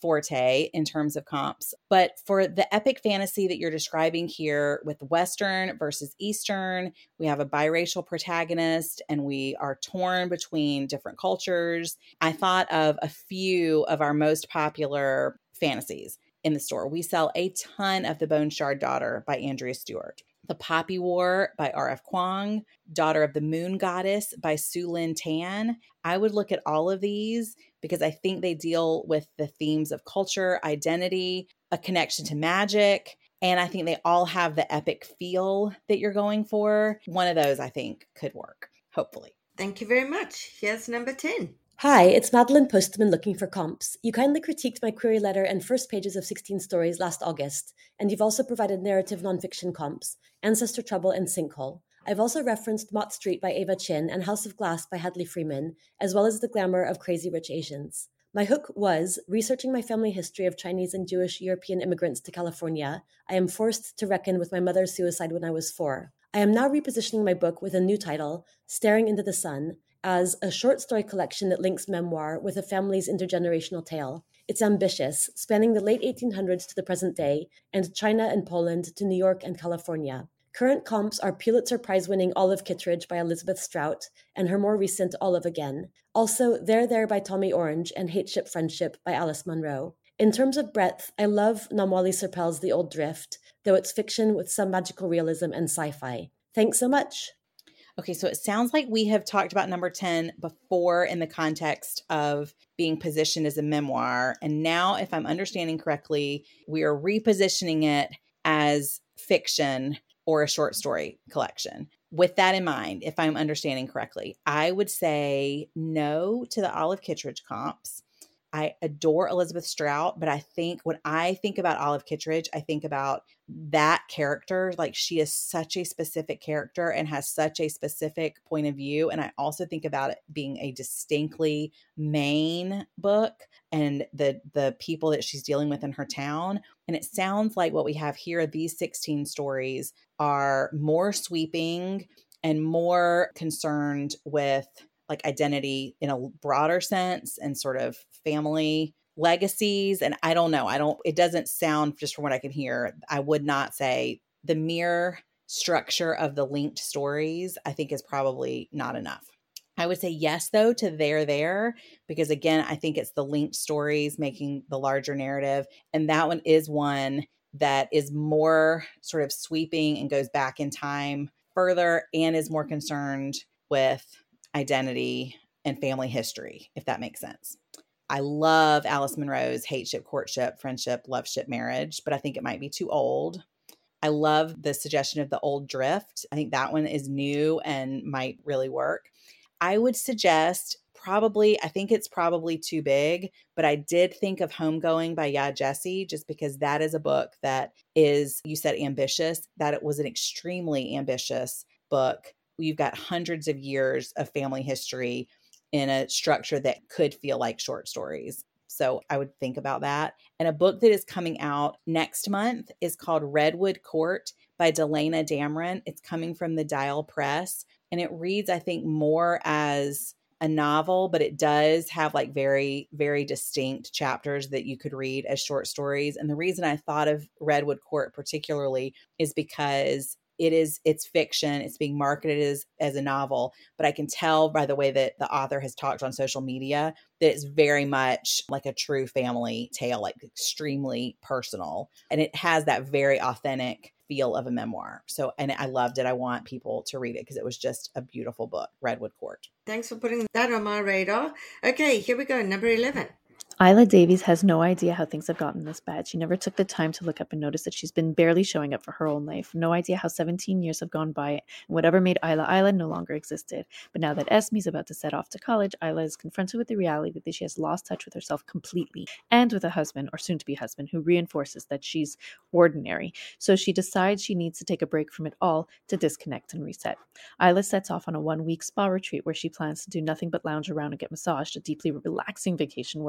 forte in terms of comps. But for the epic fantasy that you're describing here with Western versus Eastern, we have a biracial protagonist and we are torn between different cultures. I thought of a few of our most popular fantasies in the store. We sell a ton of The Bone Shard Daughter by Andrea Stewart, The Poppy War by R F Kuang, Daughter of the Moon Goddess by Su Lin Tan. I would look at all of these because I think they deal with the themes of culture, identity, a connection to magic, and I think they all have the epic feel that you're going for. One of those I think could work, hopefully. Thank you very much. Here's number ten. Hi, it's Madeline Postman looking for comps. You kindly critiqued my query letter and first pages of sixteen Stories last August, and you've also provided narrative nonfiction comps, Ancestor Trouble and Sinkhole. I've also referenced Mott Street by Ava Chin and House of Glass by Hadley Freeman, as well as The Glamour of Crazy Rich Asians. My hook was, researching my family history of Chinese and Jewish European immigrants to California, I am forced to reckon with my mother's suicide when I was four. I am now repositioning my book with a new title, Staring into the Sun, as a short story collection that links memoir with a family's intergenerational tale. It's ambitious, spanning the late eighteen hundreds to the present day, and China and Poland to New York and California. Current comps are Pulitzer Prize-winning Olive Kittredge by Elizabeth Strout and her more recent Olive Again. Also, There There by Tommy Orange and Hate Ship Friendship by Alice Munro. In terms of breadth, I love Namwali Serpel's The Old Drift, though it's fiction with some magical realism and sci-fi. Thanks so much. Okay, so it sounds like we have talked about number ten before in the context of being positioned as a memoir. And now, if I'm understanding correctly, we are repositioning it as fiction or a short story collection. With that in mind, if I'm understanding correctly, I would say no to the Olive Kittredge comps. I adore Elizabeth Strout, but I think when I think about Olive Kittredge, I think about that character. Like, she is such a specific character and has such a specific point of view. And I also think about it being a distinctly Maine book and the, the people that she's dealing with in her town. And it sounds like what we have here, these sixteen stories are more sweeping and more concerned with like identity in a broader sense and sort of family legacies. And I don't know, I don't, it doesn't sound, just from what I can hear, I would not say the mere structure of the linked stories, I think is probably not enough. I would say yes, though, to There There, because again, I think it's the linked stories making the larger narrative. And that one is one that is more sort of sweeping and goes back in time further and is more concerned with identity and family history, if that makes sense. I love Alice Munro's Hate Ship, Courtship, Friendship, Love Ship, Marriage, but I think it might be too old. I love the suggestion of The Old Drift. I think that one is new and might really work. I would suggest probably, I think it's probably too big, but I did think of Homegoing by Yaa Gyasi, just because that is a book that is, you said ambitious, that it was an extremely ambitious book. You've got hundreds of years of family history in a structure that could feel like short stories. So I would think about that. And a book that is coming out next month is called Redwood Court by Delana Dameron. It's coming from the Dial Press. And it reads, I think, more as a novel, but it does have like very, very distinct chapters that you could read as short stories. And the reason I thought of Redwood Court particularly is because it is, it's fiction. It's being marketed as, as a novel, but I can tell by the way that the author has talked on social media that it's very much like a true family tale, like extremely personal. And it has that very authentic feel of a memoir. So, and I loved it. I want people to read it because it was just a beautiful book, Redwood Court. Thanks for putting that on my radar. Okay, here we go. Number eleven. Isla Davies has no idea how things have gotten this bad. She never took the time to look up and notice that she's been barely showing up for her own life. No idea how seventeen years have gone by, and whatever made Isla Isla no longer existed. But now that Esme's about to set off to college, Isla is confronted with the reality that she has lost touch with herself completely, and with a husband, or soon-to-be husband, who reinforces that she's ordinary. So she decides she needs to take a break from it all to disconnect and reset. Isla sets off on a one-week spa retreat where she plans to do nothing but lounge around and get massaged, a deeply relaxing vacation where her biggest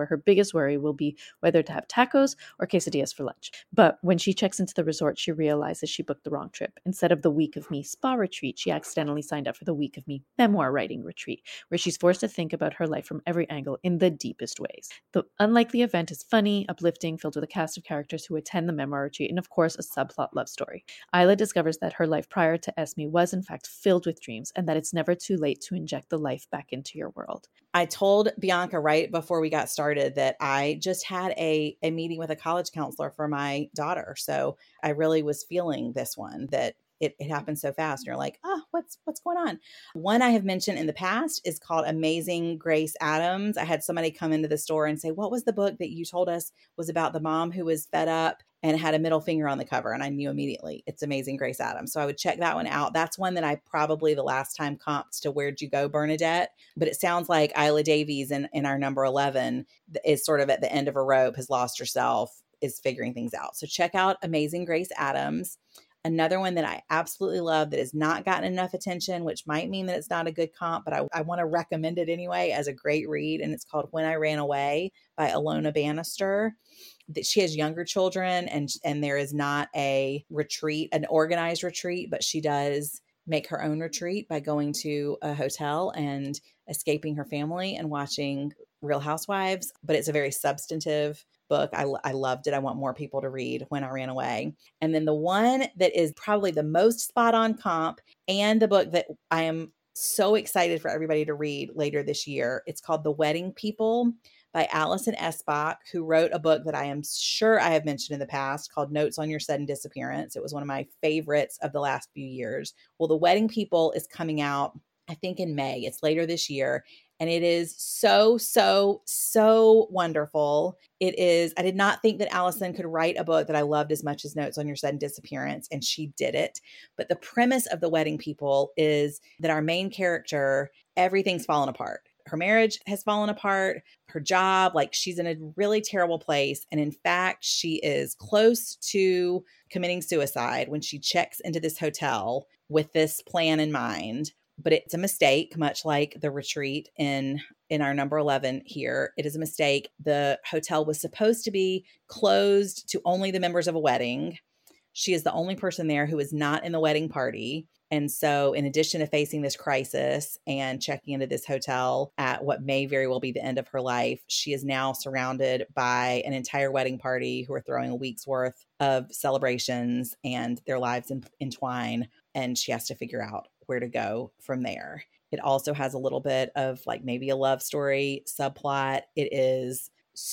biggest worry will be whether to have tacos or quesadillas for lunch. But when she checks into the resort, she realizes she booked the wrong trip. Instead of the Week of Me spa retreat, she accidentally signed up for the Week of Me memoir writing retreat, where she's forced to think about her life from every angle in the deepest ways. The unlikely event is funny, uplifting, filled with a cast of characters who attend the memoir retreat, and of course, a subplot love story. Isla discovers that her life prior to Esme was in fact filled with dreams, and that it's never too late to inject the life back into your world. I told Bianca right before we got started that I just had a, a meeting with a college counselor for my daughter. So I really was feeling this one, that it, it happened so fast. And you're like, oh, what's, what's going on? One I have mentioned in the past is called Amazing Grace Adams. I had somebody come into the store and say, what was the book that you told us was about the mom who was fed up and had a middle finger on the cover? And I knew immediately it's Amazing Grace Adams. So I would check that one out. That's one that I probably the last time comped to Where'd You Go, Bernadette? But it sounds like Isla Davies in, in our number eleven is sort of at the end of a rope, has lost herself, is figuring things out. So check out Amazing Grace Adams. Another one that I absolutely love that has not gotten enough attention, which might mean that it's not a good comp, but I, I want to recommend it anyway as a great read. And it's called When I Ran Away by Alona Bannister. That she has younger children, and and there is not a retreat, an organized retreat, but she does make her own retreat by going to a hotel and escaping her family and watching Real Housewives. But it's a very substantive book. I, I loved it. I want more people to read When I Ran Away. And then the one that is probably the most spot on comp, and the book that I am so excited for everybody to read later this year, it's called The Wedding People by Alison Esbach, who wrote a book that I am sure I have mentioned in the past called Notes on Your Sudden Disappearance. It was one of my favorites of the last few years. Well, The Wedding People is coming out, I think, in May. It's later this year. And it is so, so, so wonderful. It is, I did not think that Alison could write a book that I loved as much as Notes on Your Sudden Disappearance, and she did it. But the premise of The Wedding People is that our main character, everything's fallen apart. Her marriage has fallen apart, her job, like she's in a really terrible place. And in fact, she is close to committing suicide when she checks into this hotel with this plan in mind. But it's a mistake, much like the retreat in, in our number eleven here. It is a mistake. The hotel was supposed to be closed to only the members of a wedding. She is the only person there who is not in the wedding party. And so in addition to facing this crisis and checking into this hotel at what may very well be the end of her life, she is now surrounded by an entire wedding party who are throwing a week's worth of celebrations, and their lives in, entwine. And she has to figure out where to go from there. It also has a little bit of like maybe a love story subplot. It is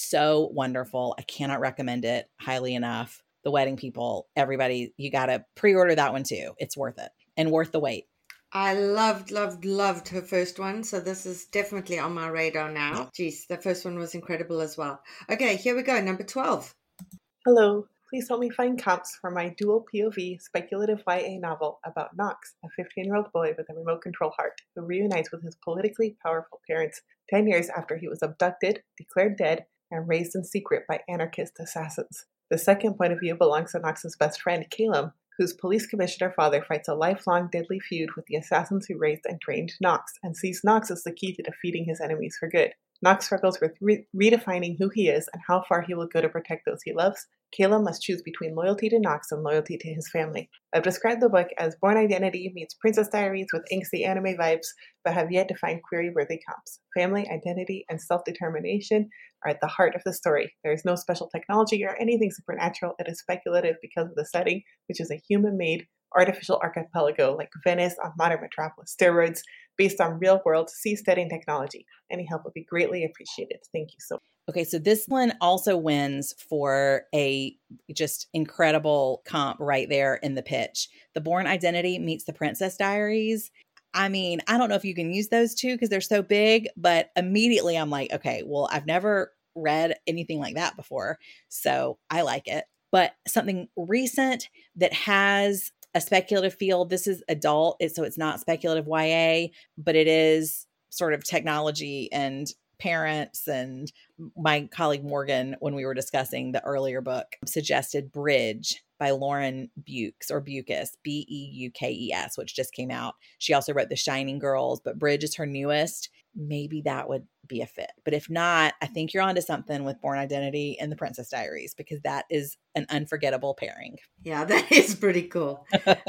so wonderful. I cannot recommend it highly enough. The Wedding People, everybody, you got to pre-order that one too. It's worth it and worth the wait. I loved, loved, loved her first one. So this is definitely on my radar now. Geez, the first one was incredible as well. Okay, here we go. Number twelve. Hello. Please help me find comps for my dual P O V speculative Y A novel about Knox, a fifteen-year-old boy with a remote control heart who reunites with his politically powerful parents ten years after he was abducted, declared dead, and raised in secret by anarchist assassins. The second point of view belongs to Knox's best friend, Calum, whose police commissioner father fights a lifelong deadly feud with the assassins who raised and trained Knox, and sees Knox as the key to defeating his enemies for good. Knox struggles with re- redefining who he is and how far he will go to protect those he loves. Calum must choose between loyalty to Knox and loyalty to his family. I've described the book as Born Identity meets Princess Diaries with angsty anime vibes, but have yet to find query-worthy comps. Family, identity, and self-determination are at the heart of the story. There is no special technology or anything supernatural. It is speculative because of the setting, which is a human-made artificial archipelago like Venice on modern metropolis steroids, based on real-world seasteading technology. Any help would be greatly appreciated. Thank you so much. Okay, so this one also wins for a just incredible comp right there in the pitch. The Born Identity meets the Princess Diaries. I mean, I don't know if you can use those two because they're so big, but immediately I'm like, okay, well, I've never read anything like that before, so I like it. But something recent that has a speculative feel. This is adult, so it's not speculative Y A, but it is sort of technology and parents. And my colleague Morgan, when we were discussing the earlier book, suggested Bridge by Lauren Beukes or Beukes, B E U K E S, which just came out. She also wrote The Shining Girls, but Bridge is her newest. Maybe that would be a fit. But if not, I think you're onto something with Born Identity and The Princess Diaries, because that is an unforgettable pairing. Yeah, that is pretty cool.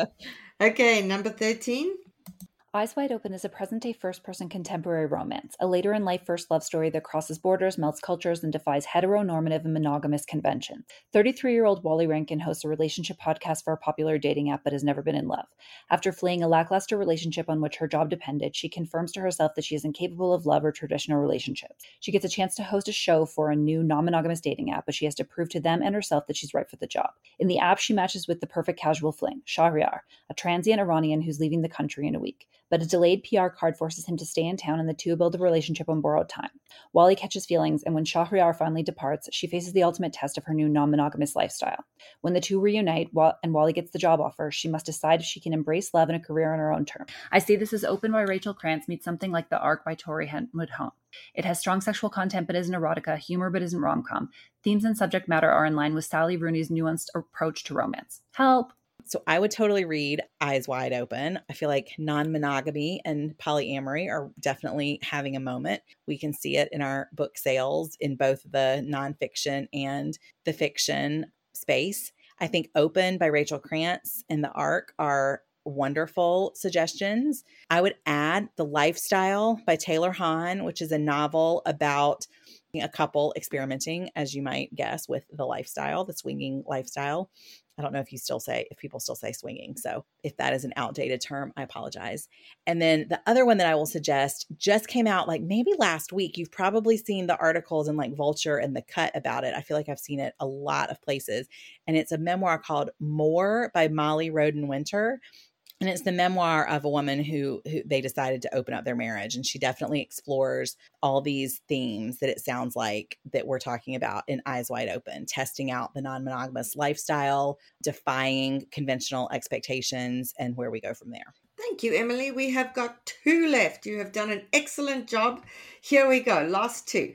Okay, number thirteen. Eyes Wide Open is a present-day first-person contemporary romance, a later-in-life first love story that crosses borders, melts cultures, and defies heteronormative and monogamous conventions. thirty-three-year-old Wally Rankin hosts a relationship podcast for a popular dating app but has never been in love. After fleeing a lackluster relationship on which her job depended, she confirms to herself that she is incapable of love or traditional relationships. She gets a chance to host a show for a new non-monogamous dating app, but she has to prove to them and herself that she's right for the job. In the app, she matches with the perfect casual fling, Shahryar, a transient Iranian who's leaving the country in a week. But a delayed P R card forces him to stay in town, and the two build a relationship on borrowed time. Wally catches feelings, and when Shahryar finally departs, she faces the ultimate test of her new non-monogamous lifestyle. When the two reunite and Wally gets the job offer, she must decide if she can embrace love and a career on her own terms. I See This As Open by Rachel Krantz meets something like The Ark by Tori Henwood Home. It has strong sexual content but isn't erotica, humor but isn't rom-com. Themes and subject matter are in line with Sally Rooney's nuanced approach to romance. Help! So I would totally read Eyes Wide Open. I feel like non-monogamy and polyamory are definitely having a moment. We can see it in our book sales in both the nonfiction and the fiction space. I think Open by Rachel Krantz and The Ark are wonderful suggestions. I would add The Lifestyle by Taylor Hahn, which is a novel about a couple experimenting, as you might guess, with the lifestyle, the swinging lifestyle. I don't know if you still say, if people still say swinging. So if that is an outdated term, I apologize. And then the other one that I will suggest just came out like maybe last week. You've probably seen the articles in like Vulture and The Cut about it. I feel like I've seen it a lot of places. And it's a memoir called More by Molly Roden Winter. And it's the memoir of a woman who, who they decided to open up their marriage. And she definitely explores all these themes that it sounds like that we're talking about in Eyes Wide Open, testing out the non-monogamous lifestyle, defying conventional expectations, and where we go from there. Thank you, Emily. We have got two left. You have done an excellent job. Here we go. Last two.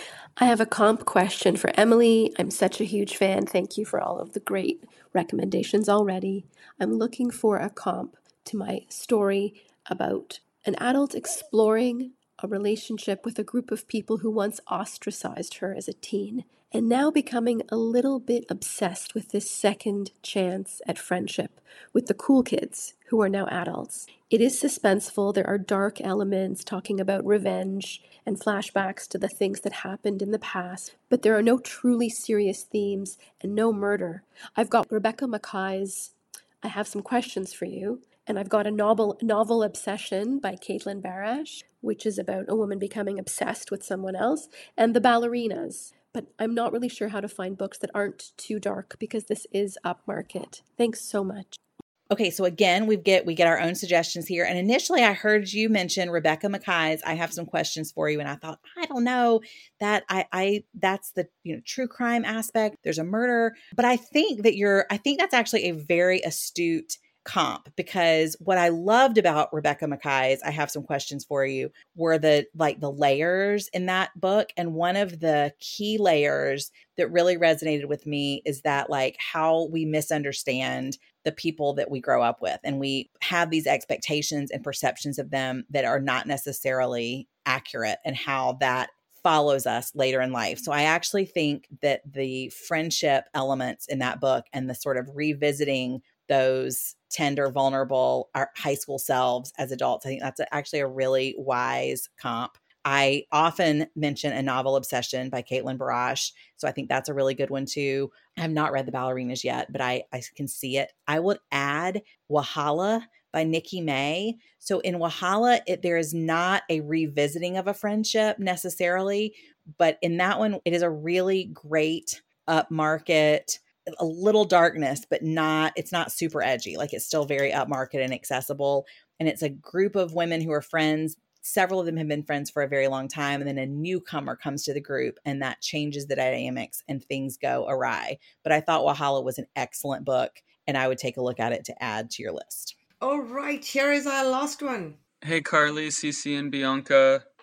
I have a comp question for Emily. I'm such a huge fan. Thank you for all of the great recommendations already. I'm looking for a comp to my story about an adult exploring a relationship with a group of people who once ostracized her as a teen and now becoming a little bit obsessed with this second chance at friendship with the cool kids who are now adults. It is suspenseful. There are dark elements talking about revenge and flashbacks to the things that happened in the past, but there are no truly serious themes and no murder. I've got Rebecca Mackay's I Have Some Questions for You, and I've got a novel novel Obsession by Caitlin Barash, which is about a woman becoming obsessed with someone else, and The Ballerinas. But I'm not really sure how to find books that aren't too dark because this is upmarket. Thanks so much. Okay, so again, we get we get our own suggestions here. And initially I heard you mention Rebecca Mackay's I Have Some Questions for You. And I thought, I don't know that I, I that's the you know true crime aspect. There's a murder. But I think that you're I think that's actually a very astute comp, because what I loved about Rebecca Mackay's I Have Some Questions for You were the like the layers in that book. And one of the key layers that really resonated with me is that like how we misunderstand the people that we grow up with, and we have these expectations and perceptions of them that are not necessarily accurate, and how that follows us later in life. So I actually think that the friendship elements in that book and the sort of revisiting those tender, vulnerable our high school selves as adults, I think that's actually a really wise comp. I often mention A Novel Obsession by Caitlin Barash. So I think that's a really good one too. I have not read The Ballerinas yet, but I, I can see it. I would add Wahala by Nikki May. So in Wahala, it, there is not a revisiting of a friendship necessarily, but in that one, it is a really great upmarket, a little darkness, but not, it's not super edgy. Like it's still very upmarket and accessible. And it's a group of women who are friends. Several of them have been friends for a very long time. And then a newcomer comes to the group and that changes the dynamics and things go awry. But I thought Wahala was an excellent book and I would take a look at it to add to your list. All right, here is our last one. Hey, Carly, Cece, and Bianca.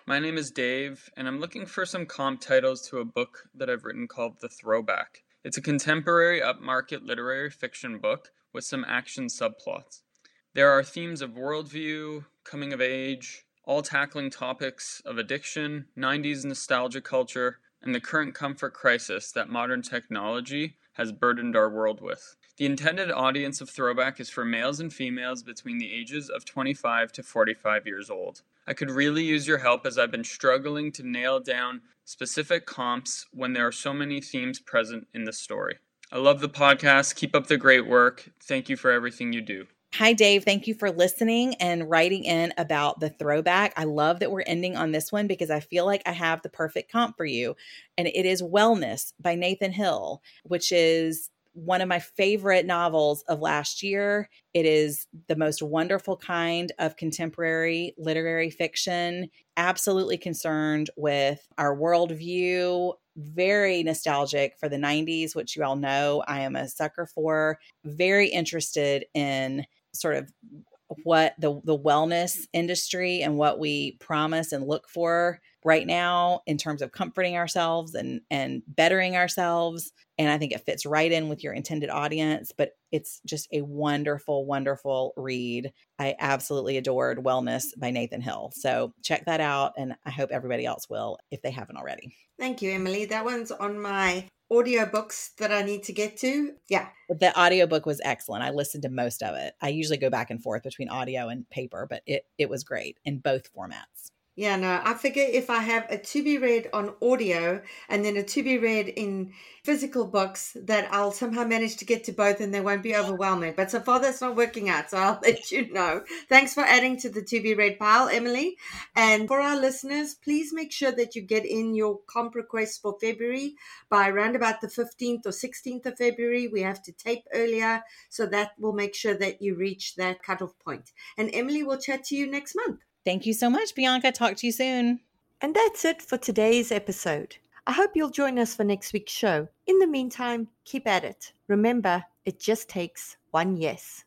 My name is Dave, and I'm looking for some comp titles to a book that I've written called The Throwback. It's a contemporary upmarket literary fiction book with some action subplots. There are themes of worldview, coming of age, all tackling topics of addiction, nineties nostalgia culture, and the current comfort crisis that modern technology has burdened our world with. The intended audience of Throwback is for males and females between the ages of twenty-five to forty-five years old. I could really use your help as I've been struggling to nail down specific comps when there are so many themes present in the story. I love the podcast. Keep up the great work. Thank you for everything you do. Hi, Dave. Thank you for listening and writing in about The Throwback. I love that we're ending on this one because I feel like I have the perfect comp for you. And it is Wellness by Nathan Hill, which is one of my favorite novels of last year. It is the most wonderful kind of contemporary literary fiction, absolutely concerned with our worldview, very nostalgic for the nineties, which you all know I am a sucker for, very interested in sort of what the, the wellness industry and what we promise and look for right now in terms of comforting ourselves and, and bettering ourselves. And I think it fits right in with your intended audience, but it's just a wonderful, wonderful read. I absolutely adored Wellness by Nathan Hill. So check that out. And I hope everybody else will if they haven't already. Thank you, Emily. That one's on my audiobooks that I need to get to. Yeah. The audiobook was excellent. I listened to most of it. I usually go back and forth between audio and paper, but it, it was great in both formats. Yeah, no, I figure if I have a to be read on audio and then a to be read in physical books, that I'll somehow manage to get to both and they won't be overwhelming. But so far that's not working out, so I'll let you know. Thanks for adding to the to be read pile, Emily. And for our listeners, please make sure that you get in your comp requests for February by around about the fifteenth or sixteenth of February. We have to tape earlier, so that will make sure that you reach that cutoff point. And Emily will chat to you next month. Thank you so much, Bianca. Talk to you soon. And that's it for today's episode. I hope you'll join us for next week's show. In the meantime, keep at it. Remember, it just takes one yes.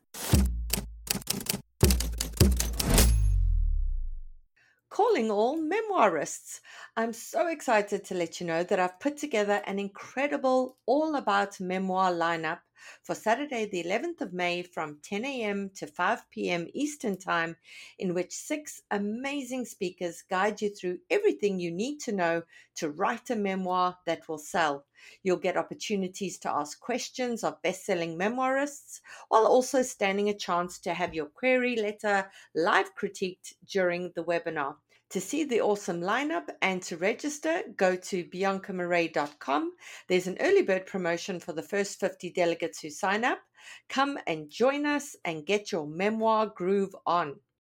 Calling all memoirists. I'm so excited to let you know that I've put together an incredible all about memoir lineup for Saturday, the eleventh of May from ten a.m. to five p.m. Eastern Time, in which six amazing speakers guide you through everything you need to know to write a memoir that will sell. You'll get opportunities to ask questions of best-selling memoirists, while also standing a chance to have your query letter live critiqued during the webinar. To see the awesome lineup and to register, go to bianca marais dot com. There's an early bird promotion for the first fifty delegates who sign up. Come and join us and get your memoir groove on.